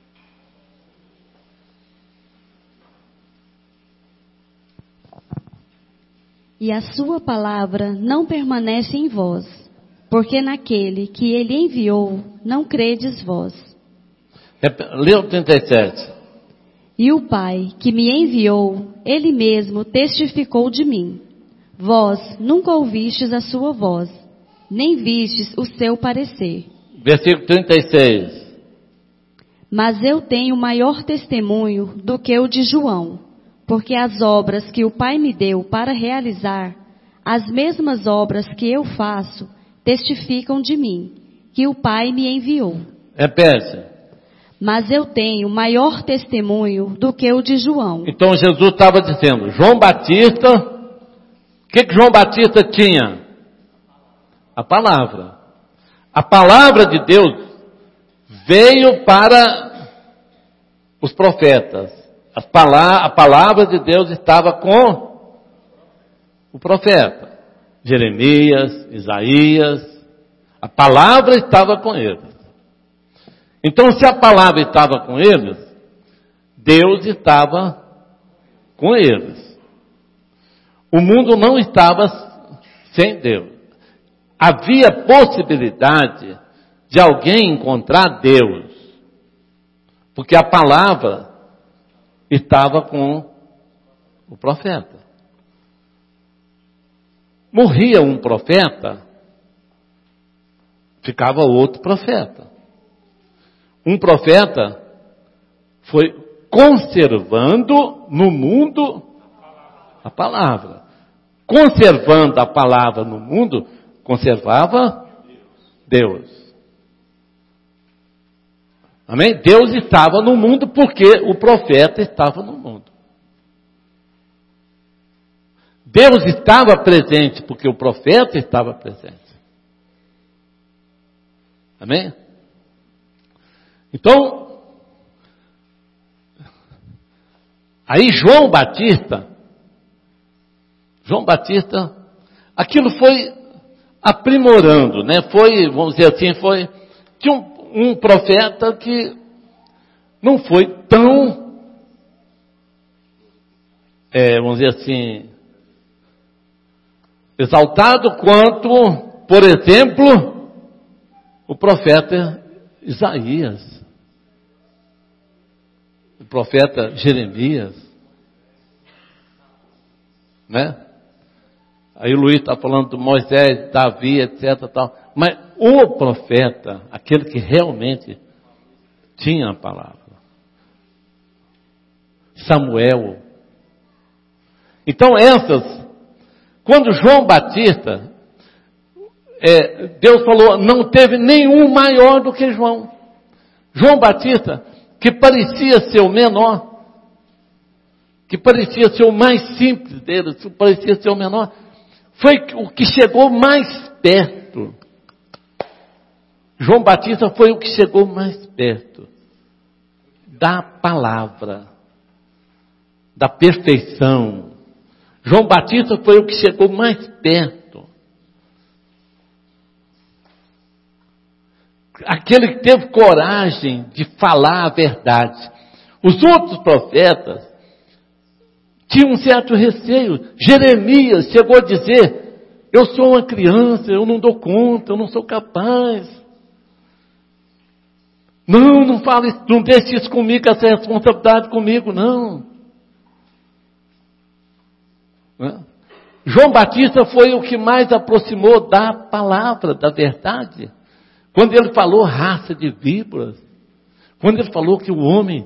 E a sua palavra não permanece em vós, porque naquele que ele enviou não credes vós. Lê o trinta e sete. E o Pai que me enviou, ele mesmo testificou de mim. Vós nunca ouvistes a sua voz, nem vistes o seu parecer. Versículo trinta e seis. Mas eu tenho maior testemunho do que o de João. Porque as obras que o Pai me deu para realizar, as mesmas obras que eu faço, testificam de mim, que o Pai me enviou. Repete. Mas eu tenho maior testemunho do que o de João. Então Jesus estava dizendo, João Batista, o que, que João Batista tinha? A palavra. A palavra de Deus veio para os profetas. A palavra, a palavra de Deus estava com o profeta. Jeremias, Isaías. A palavra estava com eles. Então, se a palavra estava com eles, Deus estava com eles. O mundo não estava sem Deus. Havia possibilidade de alguém encontrar Deus. Porque a palavra estava com o profeta. Morria um profeta, ficava outro profeta. Um profeta foi conservando no mundo a palavra. Conservando a palavra no mundo, conservava Deus. Amém? Deus estava no mundo porque o profeta estava no mundo. Deus estava presente porque o profeta estava presente. Amém? Então, aí João Batista, João Batista, aquilo foi aprimorando, né? Foi, vamos dizer assim, foi, tinha um Um profeta que não foi tão, é, vamos dizer assim, exaltado quanto, por exemplo, o profeta Isaías, o profeta Jeremias, né? Aí o Luiz está falando do Moisés, Davi, etc, tal. Mas o profeta, aquele que realmente tinha a palavra, Samuel. Então essas, quando João Batista, é, Deus falou, não teve nenhum maior do que João. João Batista, que parecia ser o menor, que parecia ser o mais simples deles, que parecia ser o menor, foi o que chegou mais perto. João Batista foi o que chegou mais perto da palavra, da perfeição. João Batista foi o que chegou mais perto. Aquele que teve coragem de falar a verdade. Os outros profetas tinham um certo receio. Jeremias chegou a dizer, eu sou uma criança, eu não dou conta, eu não sou capaz. Não, não fale, não deixe isso comigo, essa responsabilidade comigo, não. Não. João Batista foi o que mais aproximou da palavra, da verdade. Quando ele falou raça de víboras, quando ele falou que o homem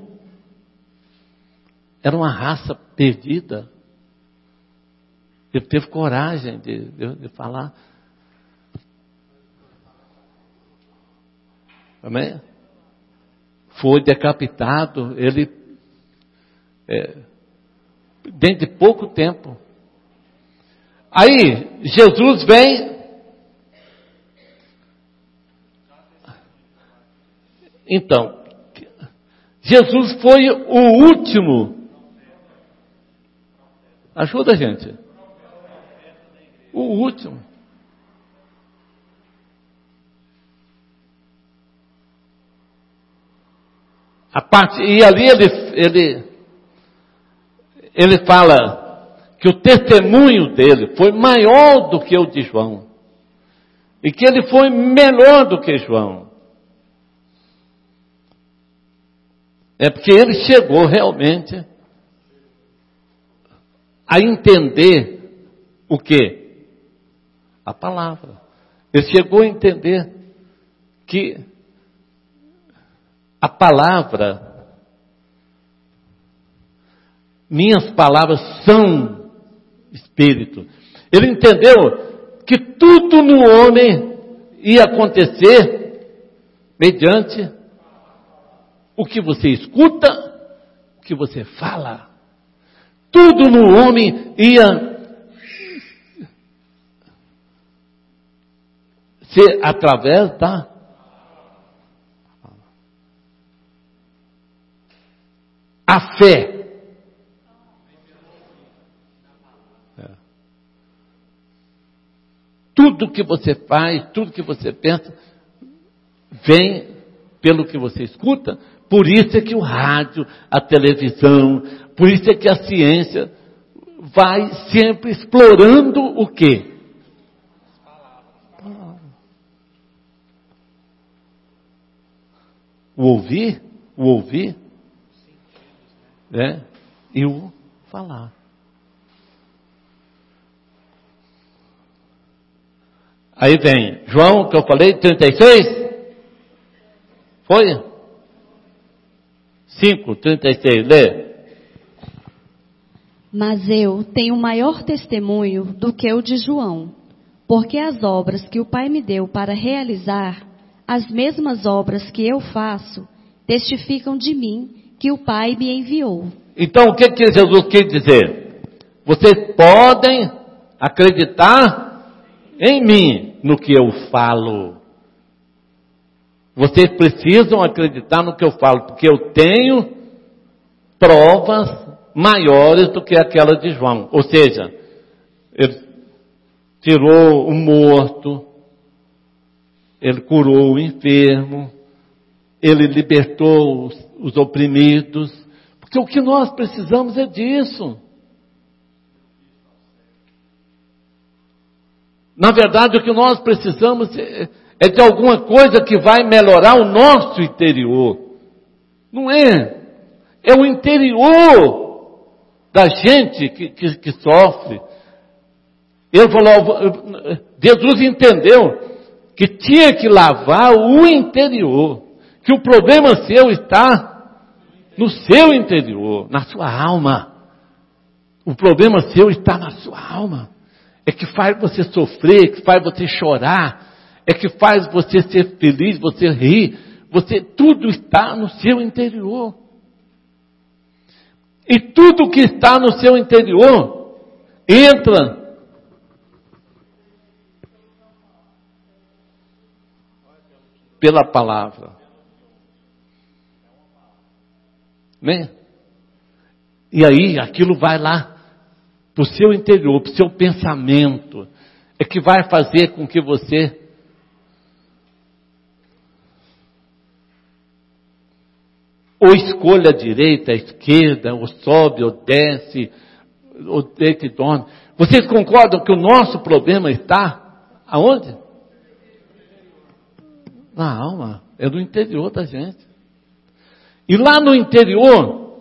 era uma raça perdida, ele teve coragem de, de, de falar. Amém? Foi decapitado, ele, é, dentro de pouco tempo. Aí, Jesus vem, então, Jesus foi o último, ajuda a gente, o último. A parte, e ali ele, ele, ele fala que o testemunho dele foi maior do que o de João. E que ele foi melhor do que João. É porque ele chegou realmente a entender o quê? A palavra. Ele chegou a entender que a palavra, minhas palavras são espírito. Ele entendeu que tudo no homem ia acontecer mediante o que você escuta, o que você fala. Tudo no homem ia ser através da a fé. É. Tudo que você faz, tudo que você pensa, vem pelo que você escuta. Por isso é que o rádio, a televisão, por isso é que a ciência vai sempre explorando o quê? O ouvir, o ouvir, né? E o falar. Aí vem João, que eu falei, trinta e seis? Foi? cinco, trinta e seis, lê. Mas eu tenho maior testemunho do que o de João, porque as obras que o Pai me deu para realizar, as mesmas obras que eu faço, testificam de mim que o Pai me enviou. Então o que, que Jesus quis dizer? Vocês podem acreditar em mim, no que eu falo. Vocês precisam acreditar no que eu falo, porque eu tenho provas maiores do que aquela de João. Ou seja, ele tirou o morto, ele curou o enfermo, ele libertou os, os oprimidos, porque o que nós precisamos é disso. Na verdade, o que nós precisamos é, é de alguma coisa que vai melhorar o nosso interior. Não é? É o interior da gente que, que, que sofre. Ele falou, Jesus entendeu que tinha que lavar o interior. Que o problema seu está No seu interior, na sua alma. O problema seu está na sua alma. É que faz você sofrer, que faz você chorar, é que faz você ser feliz, você rir. Você, tudo está no seu interior. E tudo que está no seu interior entra pela palavra. Né? E aí aquilo vai lá para o seu interior, para o seu pensamento. É que vai fazer com que você ou escolha a direita, a esquerda, ou sobe, ou desce, ou deita e dorme. Vocês concordam que o nosso problema está aonde? Na alma, é no interior da gente. E lá no interior,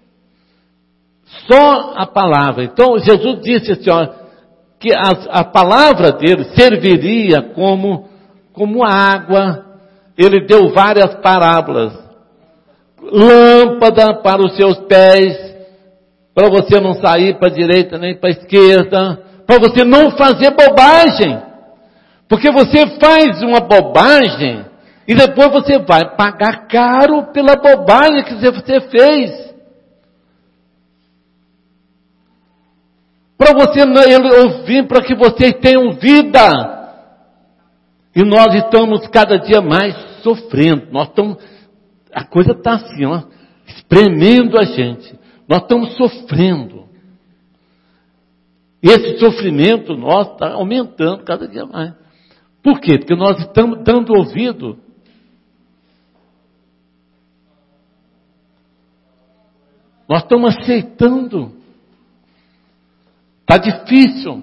só a palavra. Então Jesus disse assim, ó, que a, a palavra dele serviria como, como água. Ele deu várias parábolas. Lâmpada para os seus pés, para você não sair para a direita nem para a esquerda, para você não fazer bobagem, porque você faz uma bobagem e depois você vai pagar caro pela bobagem que você fez. Para você ele ouvir, para que vocês tenham vida. E nós estamos cada dia mais sofrendo, nós estamos a coisa está assim, ó, espremendo a gente. Nós estamos sofrendo. E esse sofrimento nosso está aumentando cada dia mais. Por quê? Porque nós estamos dando ouvido. Nós estamos aceitando. Está difícil.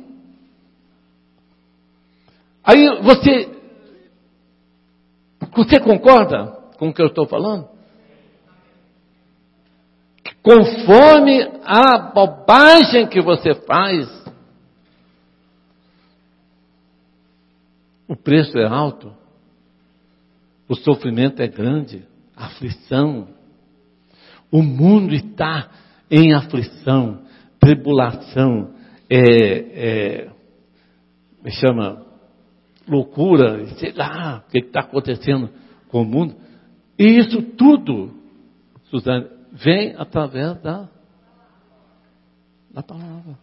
Aí você, você concorda com o que eu estou falando? Conforme a bobagem que você faz, o preço é alto, o sofrimento é grande, a aflição. O mundo está em aflição, tribulação, é, é, me chama loucura, sei lá o que está acontecendo com o mundo. E isso tudo, Suzane, vem através da, da palavra.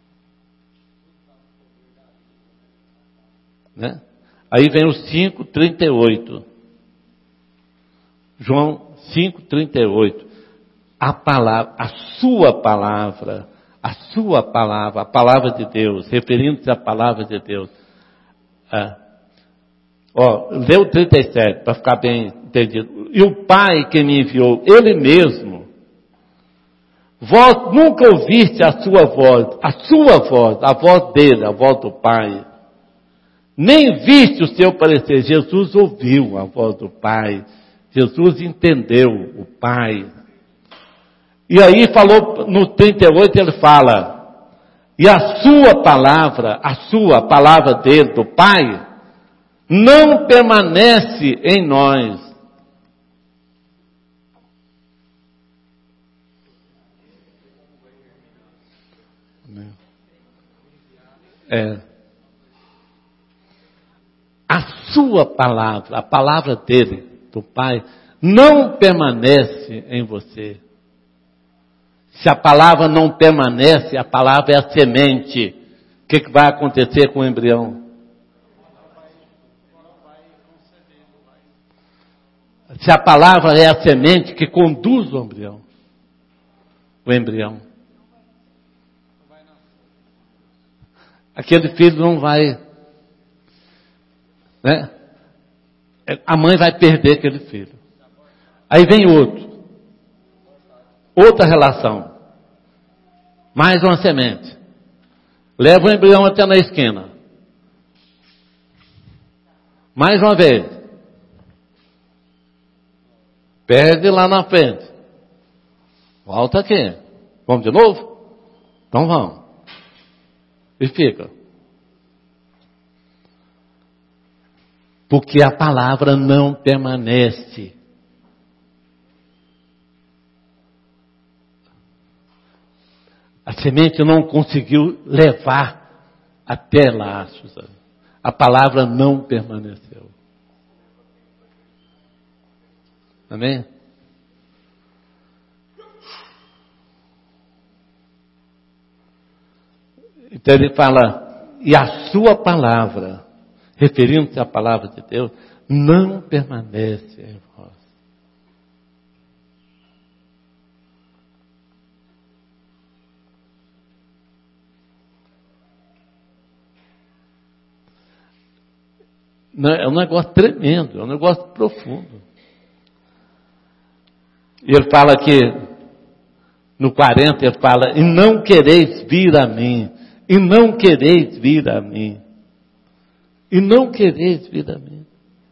Né? Aí vem o cinco, trinta e oito. João cinco, trinta e oito. A palavra, a sua palavra, a sua palavra, a palavra de Deus, referindo-se à palavra de Deus. Ah, ó, lê o trinta e sete, para ficar bem entendido. E o Pai que me enviou, Ele mesmo, vós nunca ouviste a sua voz, a sua voz, a voz dele, a voz do Pai. Nem viste o seu parecer. Jesus ouviu a voz do Pai. Jesus entendeu o Pai. E aí falou, no trinta e oito ele fala, e a sua palavra, a sua palavra dele, do Pai, não permanece em nós. É. A sua palavra, a palavra dele, do Pai, não permanece em você. Se a palavra não permanece, a palavra é a semente. O que, que vai acontecer com o embrião? Se a palavra é a semente que conduz o embrião, o embrião, aquele filho não vai, né? A mãe vai perder aquele filho. Aí vem outro, outra relação, mais uma semente, leva o embrião até na esquina, mais uma vez, perde lá na frente, volta aqui, vamos de novo? Então vamos. E fica. Porque a palavra não permanece. A semente não conseguiu levar até lá. A palavra não permaneceu. Amém? Então ele fala, e a sua palavra, referindo-se à palavra de Deus, não permanece em vós. É um negócio tremendo, é um negócio profundo. E ele fala que, no quarenta, ele fala, e não quereis vir a mim, e não quereis vir a mim, e não quereis vir a mim.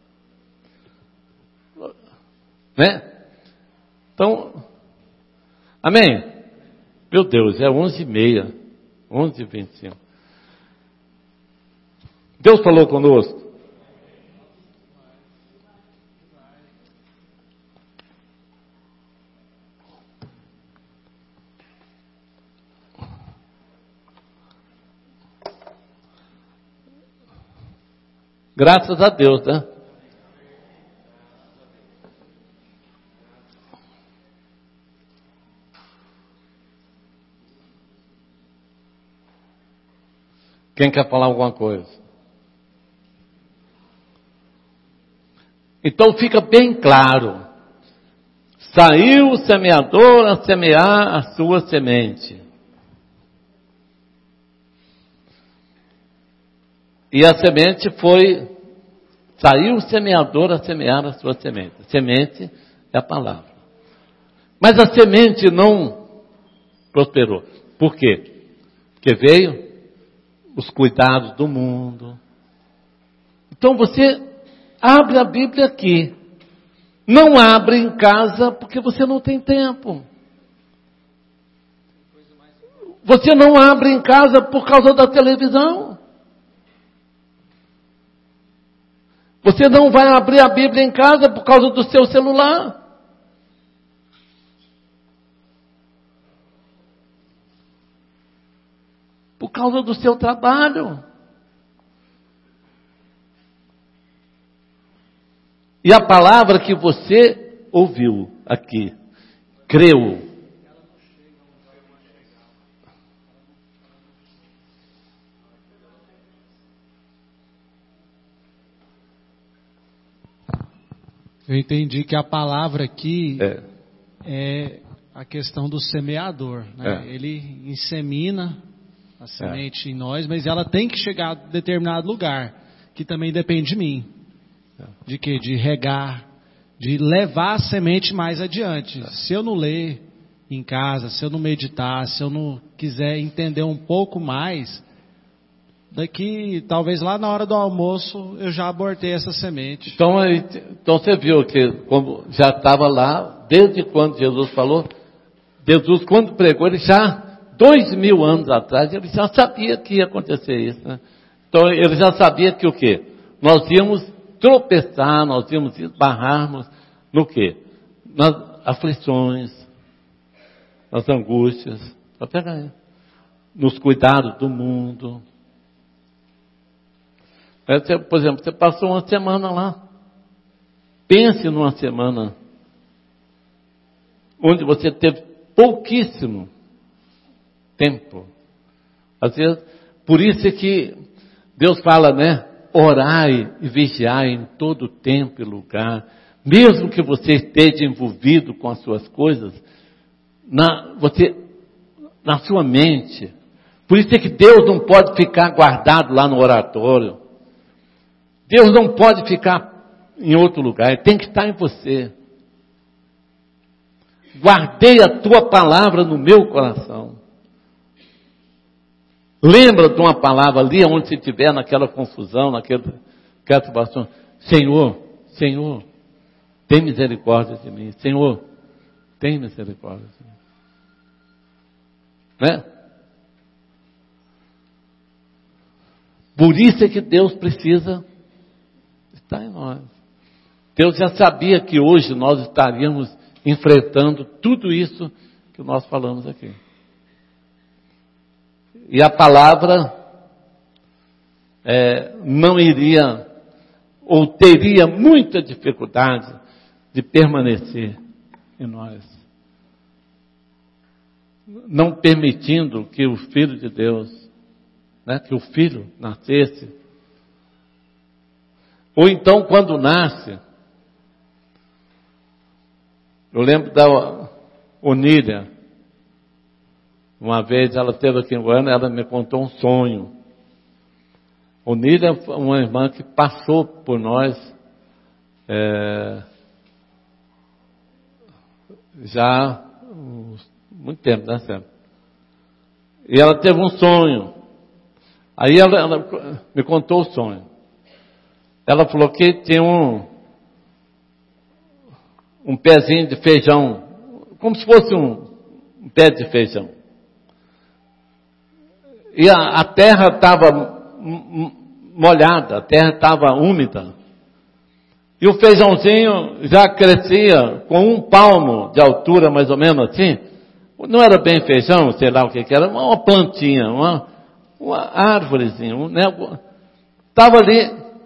Né? Então, amém? Meu Deus, é onze e meia, onze e vinte e cinco. Deus falou conosco. Graças a Deus, né? Quem quer falar alguma coisa? Então fica bem claro. Saiu o semeador a semear a sua semente. E a semente foi, saiu o semeador a semear a sua semente. A semente é a palavra. Mas a semente não prosperou. Por quê? Porque veio os cuidados do mundo. Então você abre a Bíblia aqui. Não abre em casa porque você não tem tempo. Você não abre em casa por causa da televisão. Você não vai abrir a Bíblia em casa por causa do seu celular. Por causa do seu trabalho. E a palavra que você ouviu aqui, creu. Eu entendi que a palavra aqui É, é a questão do semeador, né? É. Ele insemina a semente é. em nós, mas ela tem que chegar a determinado lugar, que também depende de mim. É. De quê? De regar, de levar a semente mais adiante. É. Se eu não ler em casa, se eu não meditar, se eu não quiser entender um pouco mais, daqui, talvez lá na hora do almoço, eu já abortei essa semente. Então, então você viu que como já estava lá, desde quando Jesus falou, Jesus quando pregou, ele já, dois mil anos atrás, ele já sabia que ia acontecer isso, né? Então ele já sabia que o quê? Nós íamos tropeçar, nós íamos esbarrarmos no quê? Nas aflições, nas angústias, só pega aí, nos cuidados do mundo. Você, por exemplo, você passou uma semana lá. Pense numa semana onde você teve pouquíssimo tempo. Às vezes, por isso é que Deus fala, né? Orai e vigiai em todo tempo e lugar. Mesmo que você esteja envolvido com as suas coisas, na, você, na sua mente. Por isso é que Deus não pode ficar guardado lá no oratório. Deus não pode ficar em outro lugar, Ele tem que estar em você. Guardei a tua palavra no meu coração. Lembra de uma palavra ali onde você estiver naquela confusão, naquela, naquela situação. Senhor, Senhor, tem misericórdia de mim. Senhor, tem misericórdia de mim. Né? Por isso é que Deus precisa estar em nós. Deus já sabia que hoje nós estaríamos enfrentando tudo isso que nós falamos aqui. e a palavra é, não iria, ou teria muita dificuldade de permanecer em nós, não permitindo que o Filho de Deus, né, que o Filho nascesse, ou então quando nasce, eu lembro da Onília, uma vez ela esteve aqui em Goiânia, ela me contou um sonho. Onília foi uma irmã que passou por nós, é, já muito tempo, né, sempre. E ela teve um sonho. Aí ela, ela me contou o sonho. Ela falou que tinha um, um pezinho de feijão, como se fosse um, um pé de feijão. E a, a terra estava molhada, a terra estava úmida. E o feijãozinho já crescia com um palmo de altura, mais ou menos assim. Não era bem feijão, sei lá o que que era, uma plantinha, uma, uma árvorezinha, um, né? Estava ali.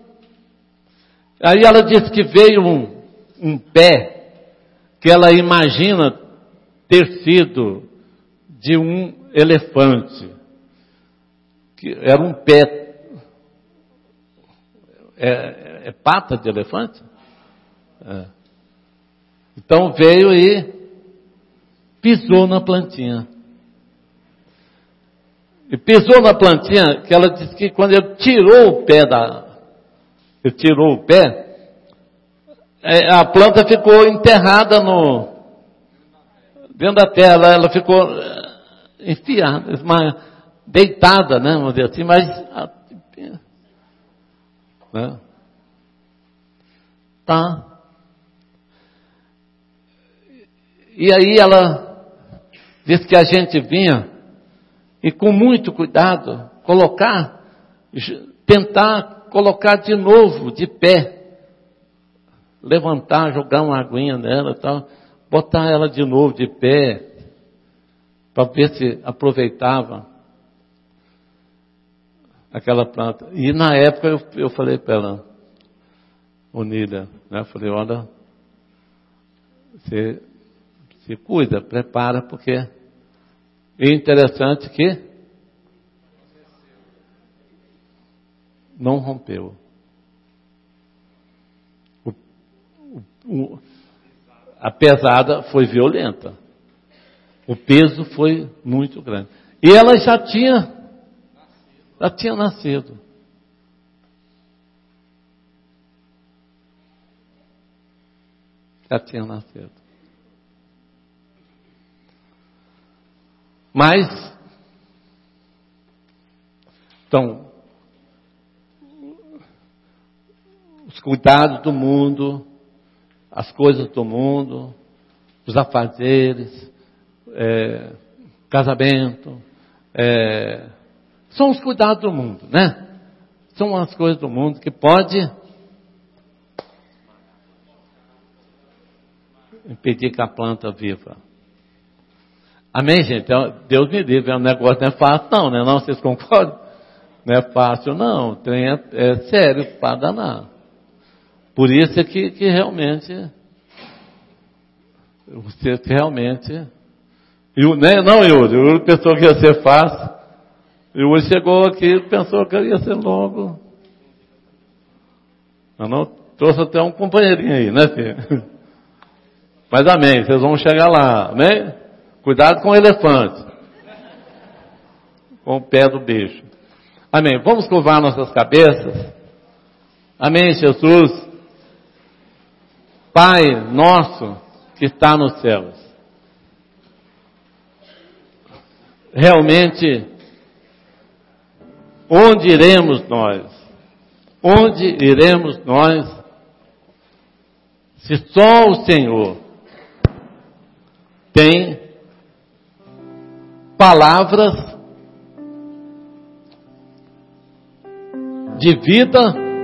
Aí ela disse que veio um, um pé que ela imagina ter sido de um elefante. Que era um pé. É, é pata de elefante? É. Então veio e pisou na plantinha. E pisou na plantinha, que ela disse que quando ele tirou o pé da... Ele tirou o pé, a planta ficou enterrada no... dentro da terra, ela, ela ficou enfiada, deitada, né, vamos dizer assim, mas... Né? Tá. E aí ela disse que a gente vinha e com muito cuidado colocar, tentar colocar de novo de pé, levantar, jogar uma aguinha nela, tal, botar ela de novo de pé para ver se aproveitava aquela planta. E na época eu, eu falei para ela, Onília, né? Eu falei, olha, você se cuida, prepara, porque é interessante que não rompeu. O, o, o, a pesada foi violenta. O peso foi muito grande. E ela já tinha Já tinha nascido. Já tinha nascido. Mas, então, os cuidados do mundo, as coisas do mundo, os afazeres, é, casamento, é, são os cuidados do mundo, né? São as coisas do mundo que pode impedir que a planta viva. Amém, gente? Deus me livre, o negócio não é fácil não, né? Não, vocês concordam? Não é fácil não, o trem é, é sério para danar. Por isso é que, que realmente, você realmente, eu, né? Não, Yuri, Yuri pensou que ia ser fácil. E hoje chegou aqui e pensou que ia ser logo. Eu não trouxe até um companheirinho aí, né, filho? Mas amém, vocês vão chegar lá, amém? Cuidado com o elefante. Com o pé do bicho. Amém. Vamos curvar nossas cabeças. Amém, Jesus. Pai nosso que está nos céus. Realmente, onde iremos nós? Onde iremos nós? Se só o Senhor tem palavras de vida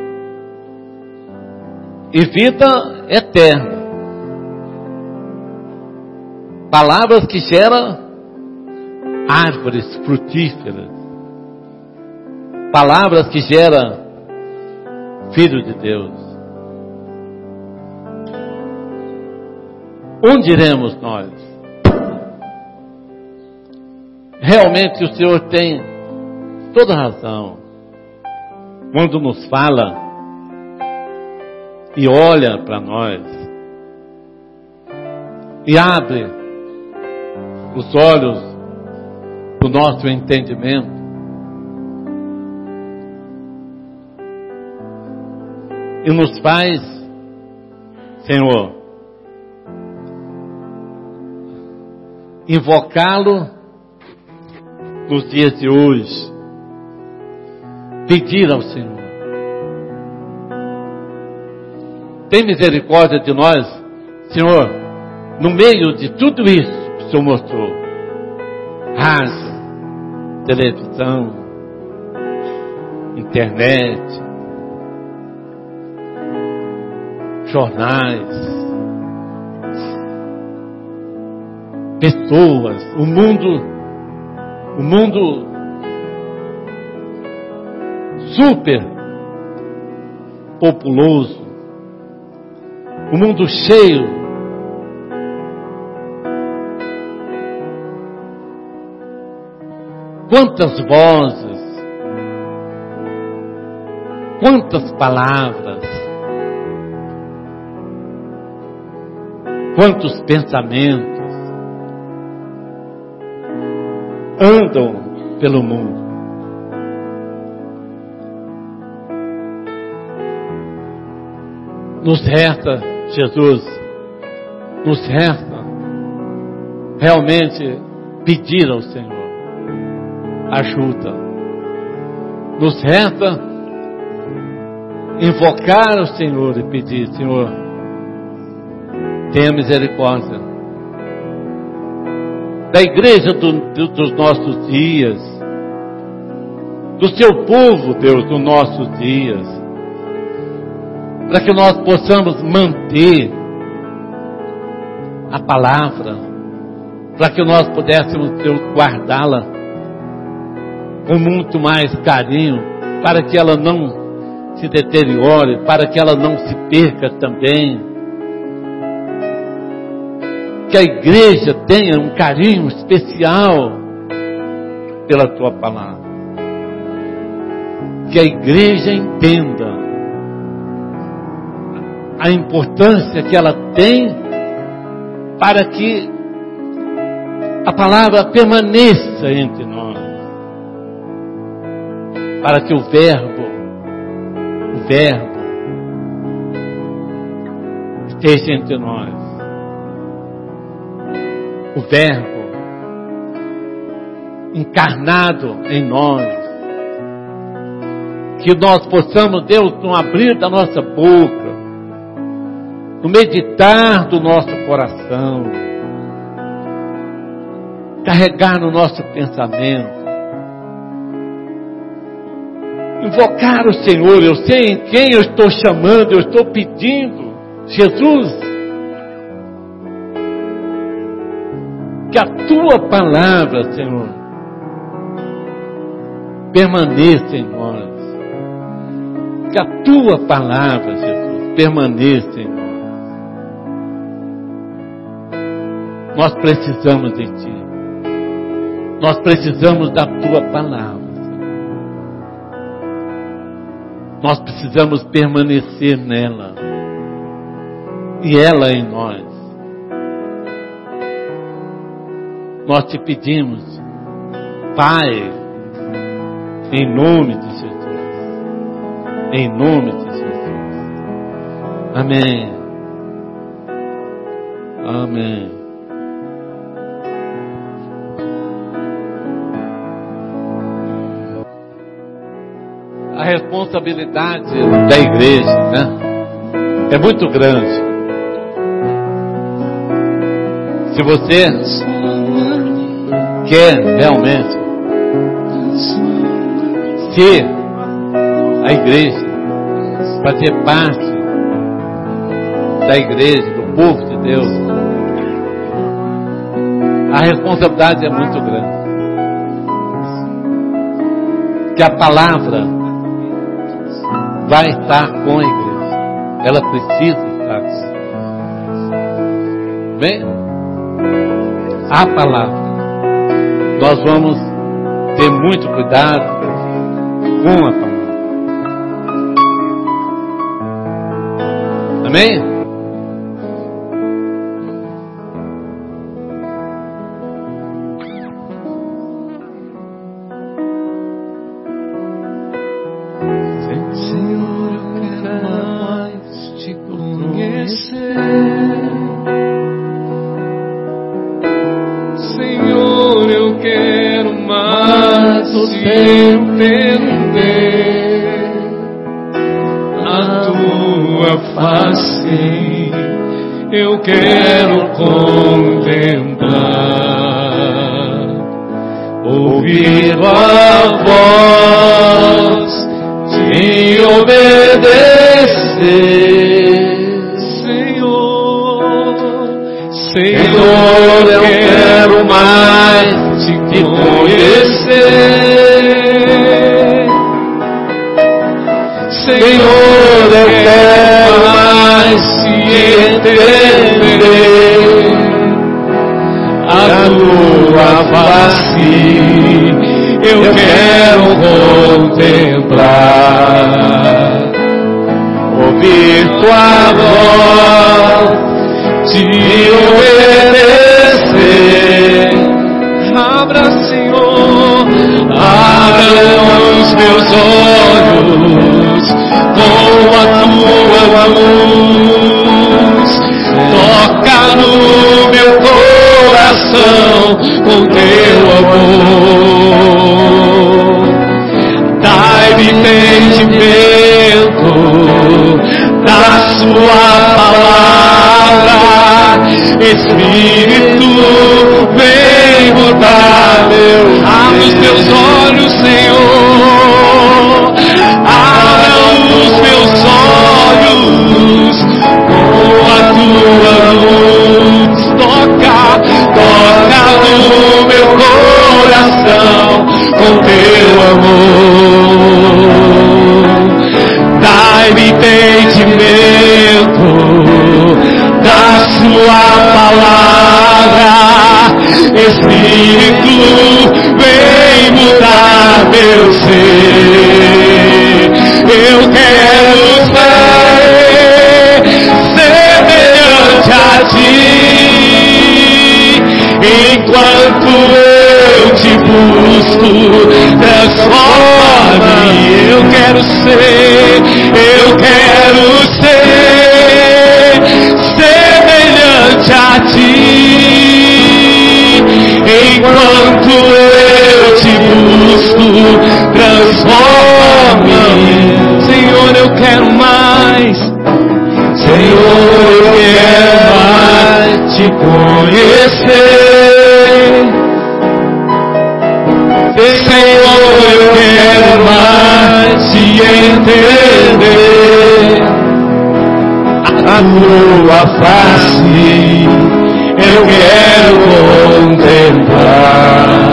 e vida eterna. Palavras que geram árvores frutíferas. palavras que geram Filho de Deus. Onde iremos nós? Realmente o Senhor tem toda razão quando nos fala e olha para nós e abre os olhos do nosso entendimento. E nos faz, Senhor, invocá-lo nos dias de hoje, pedir ao Senhor. Tem misericórdia de nós, Senhor, no meio de tudo isso que o Senhor mostrou. Rádio, televisão, internet, jornais, pessoas, o mundo, o mundo super populoso, o mundo cheio quantas vozes, quantas palavras, quantos pensamentos andam pelo mundo. Nos resta, Jesus, nos resta realmente pedir ao Senhor ajuda. Nos resta invocar ao Senhor e pedir: Senhor, tenha misericórdia da igreja do, do, dos nossos dias, do seu povo, Deus, dos nossos dias, para que nós possamos manter a palavra, para que nós pudéssemos, Deus, guardá-la com muito mais carinho, para que ela não se deteriore, para que ela não se perca também. Que a igreja tenha um carinho especial pela tua palavra. Que a igreja entenda a importância que ela tem para que a palavra permaneça entre nós. Para que o verbo, o verbo esteja entre nós. O verbo encarnado em nós, que nós possamos, Deus, no abrir da nossa boca, no meditar do nosso coração, carregar no nosso pensamento, invocar o Senhor. Eu sei em quem eu estou chamando, eu estou pedindo, Jesus, que a tua palavra, Senhor, permaneça em nós. Que a tua palavra, Jesus, permaneça em nós. Nós precisamos de ti. Nós precisamos da tua palavra. Nós precisamos permanecer nela. E ela em nós. Nós te pedimos, Pai, em nome de Jesus, em nome de Jesus. Amém. Amém. A responsabilidade da igreja, né, é muito grande. Se você quer realmente ser a igreja, fazer parte da igreja, do povo de Deus, a responsabilidade é muito grande. Que que a palavra vai estar com a igreja. Ela precisa estar com a igreja. Bem? A palavra. Nós vamos ter muito cuidado com a palavra. Amém? Eu quero contemplar, ouvir tua voz, te obedecer, Senhor. Senhor, eu quero mais te conhecer. Senhor, eu quero mais te entender, a tua face eu quero contemplar, ouvir tua voz, te obedecer. Abra, Senhor, abra os meus olhos com a tua luz, toca no meu coração com teu amor, dai-me entendimento da sua palavra, Espírito vem mudar meu. Abra os meus olhos, Senhor, abra os meus olhos com a tua luz, toca, toca no meu coração com teu amor, dai-me entendimento da sua palavra, Espírito vem mudar meu ser. Eu quero ser semelhante a ti, enquanto eu te busco, transforma-me. Eu quero ser, eu quero ser semelhante a ti, enquanto eu te busco, transforme. Senhor, eu quero mais. Senhor, eu quero mais te conhecer. Senhor, eu quero mais te entender, a tua face eu quero contemplar,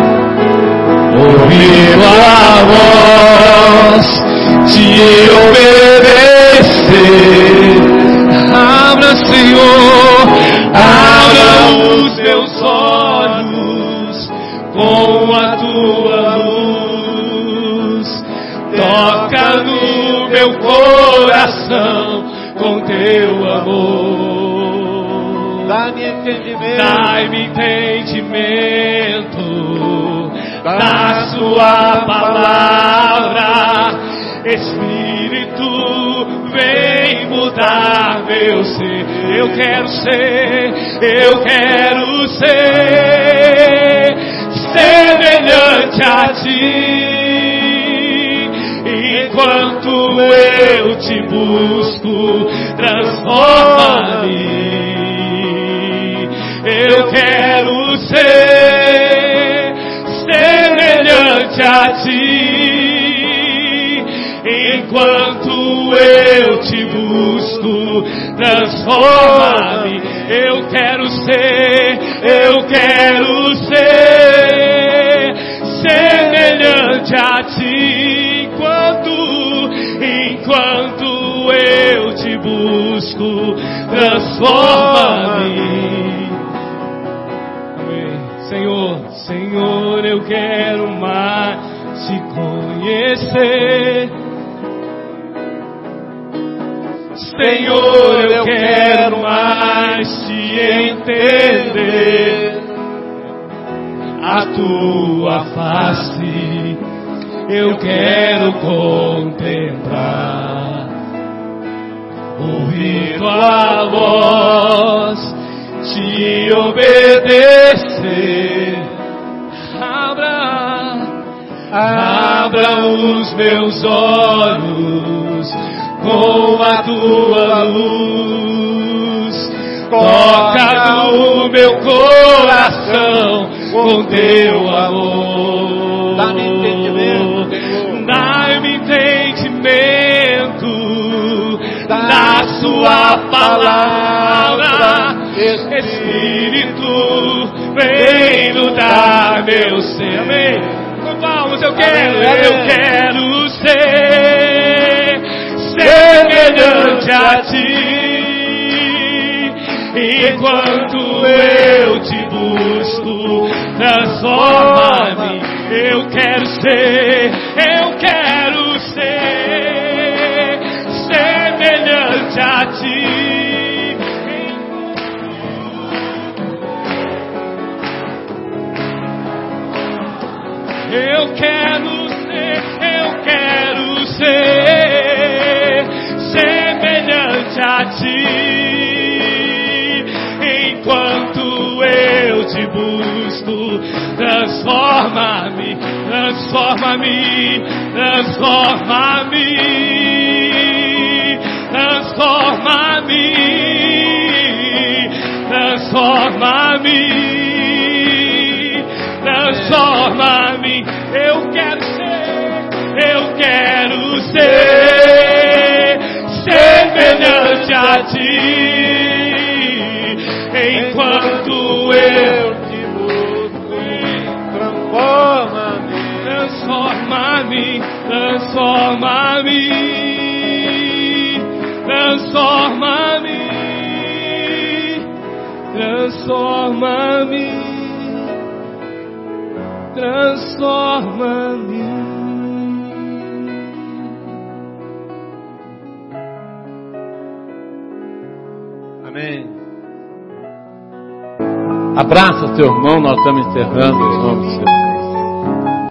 ouvir a voz, te obedecer. Abra, Senhor, abra os meus olhos com a tua luz, toca no meu coração com teu amor, dá-me entendimento, dá-me entendimento da sua palavra, Espírito vem mudar meu ser. Eu quero ser, eu quero ser semelhante a ti, enquanto eu te busco, transforma-me. Eu quero ser semelhante a ti, enquanto eu te busco, transforma-me. Eu quero ser, eu quero ser semelhante semelhante a ti, enquanto, enquanto eu te busco, transforma-me. Amém. Senhor, Senhor, eu quero mais te conhecer. Senhor, eu quero mais te entender. A tua face eu quero contemplar, ouvir tua voz, te obedecer. Abra, abra os meus olhos com a tua luz, toca no meu coração com teu amor. Dá-me entendimento, Senhor. Dá-me entendimento da sua palavra. Espírito, vem nos dar meu ser. Amém. Com palmas eu quero, eu quero ser semelhante a ti. Enquanto eu te busco, transforma-me. Eu quero ser, eu quero ser semelhante a ti. Eu quero ser, eu quero ser semelhante a ti. Enquanto eu te busco, transforma-me, transforma-me, transforma-me, transforma-me, transforma-me, transforma-me. Eu quero ser, eu quero ser semelhante a ti. Enquanto eu te busco, transforma-me, transforma-me, transforma-me, transforma-me, transforma-me, transforma-me. Amém. Abraça seu irmão, nós estamos encerrando em nome de Jesus.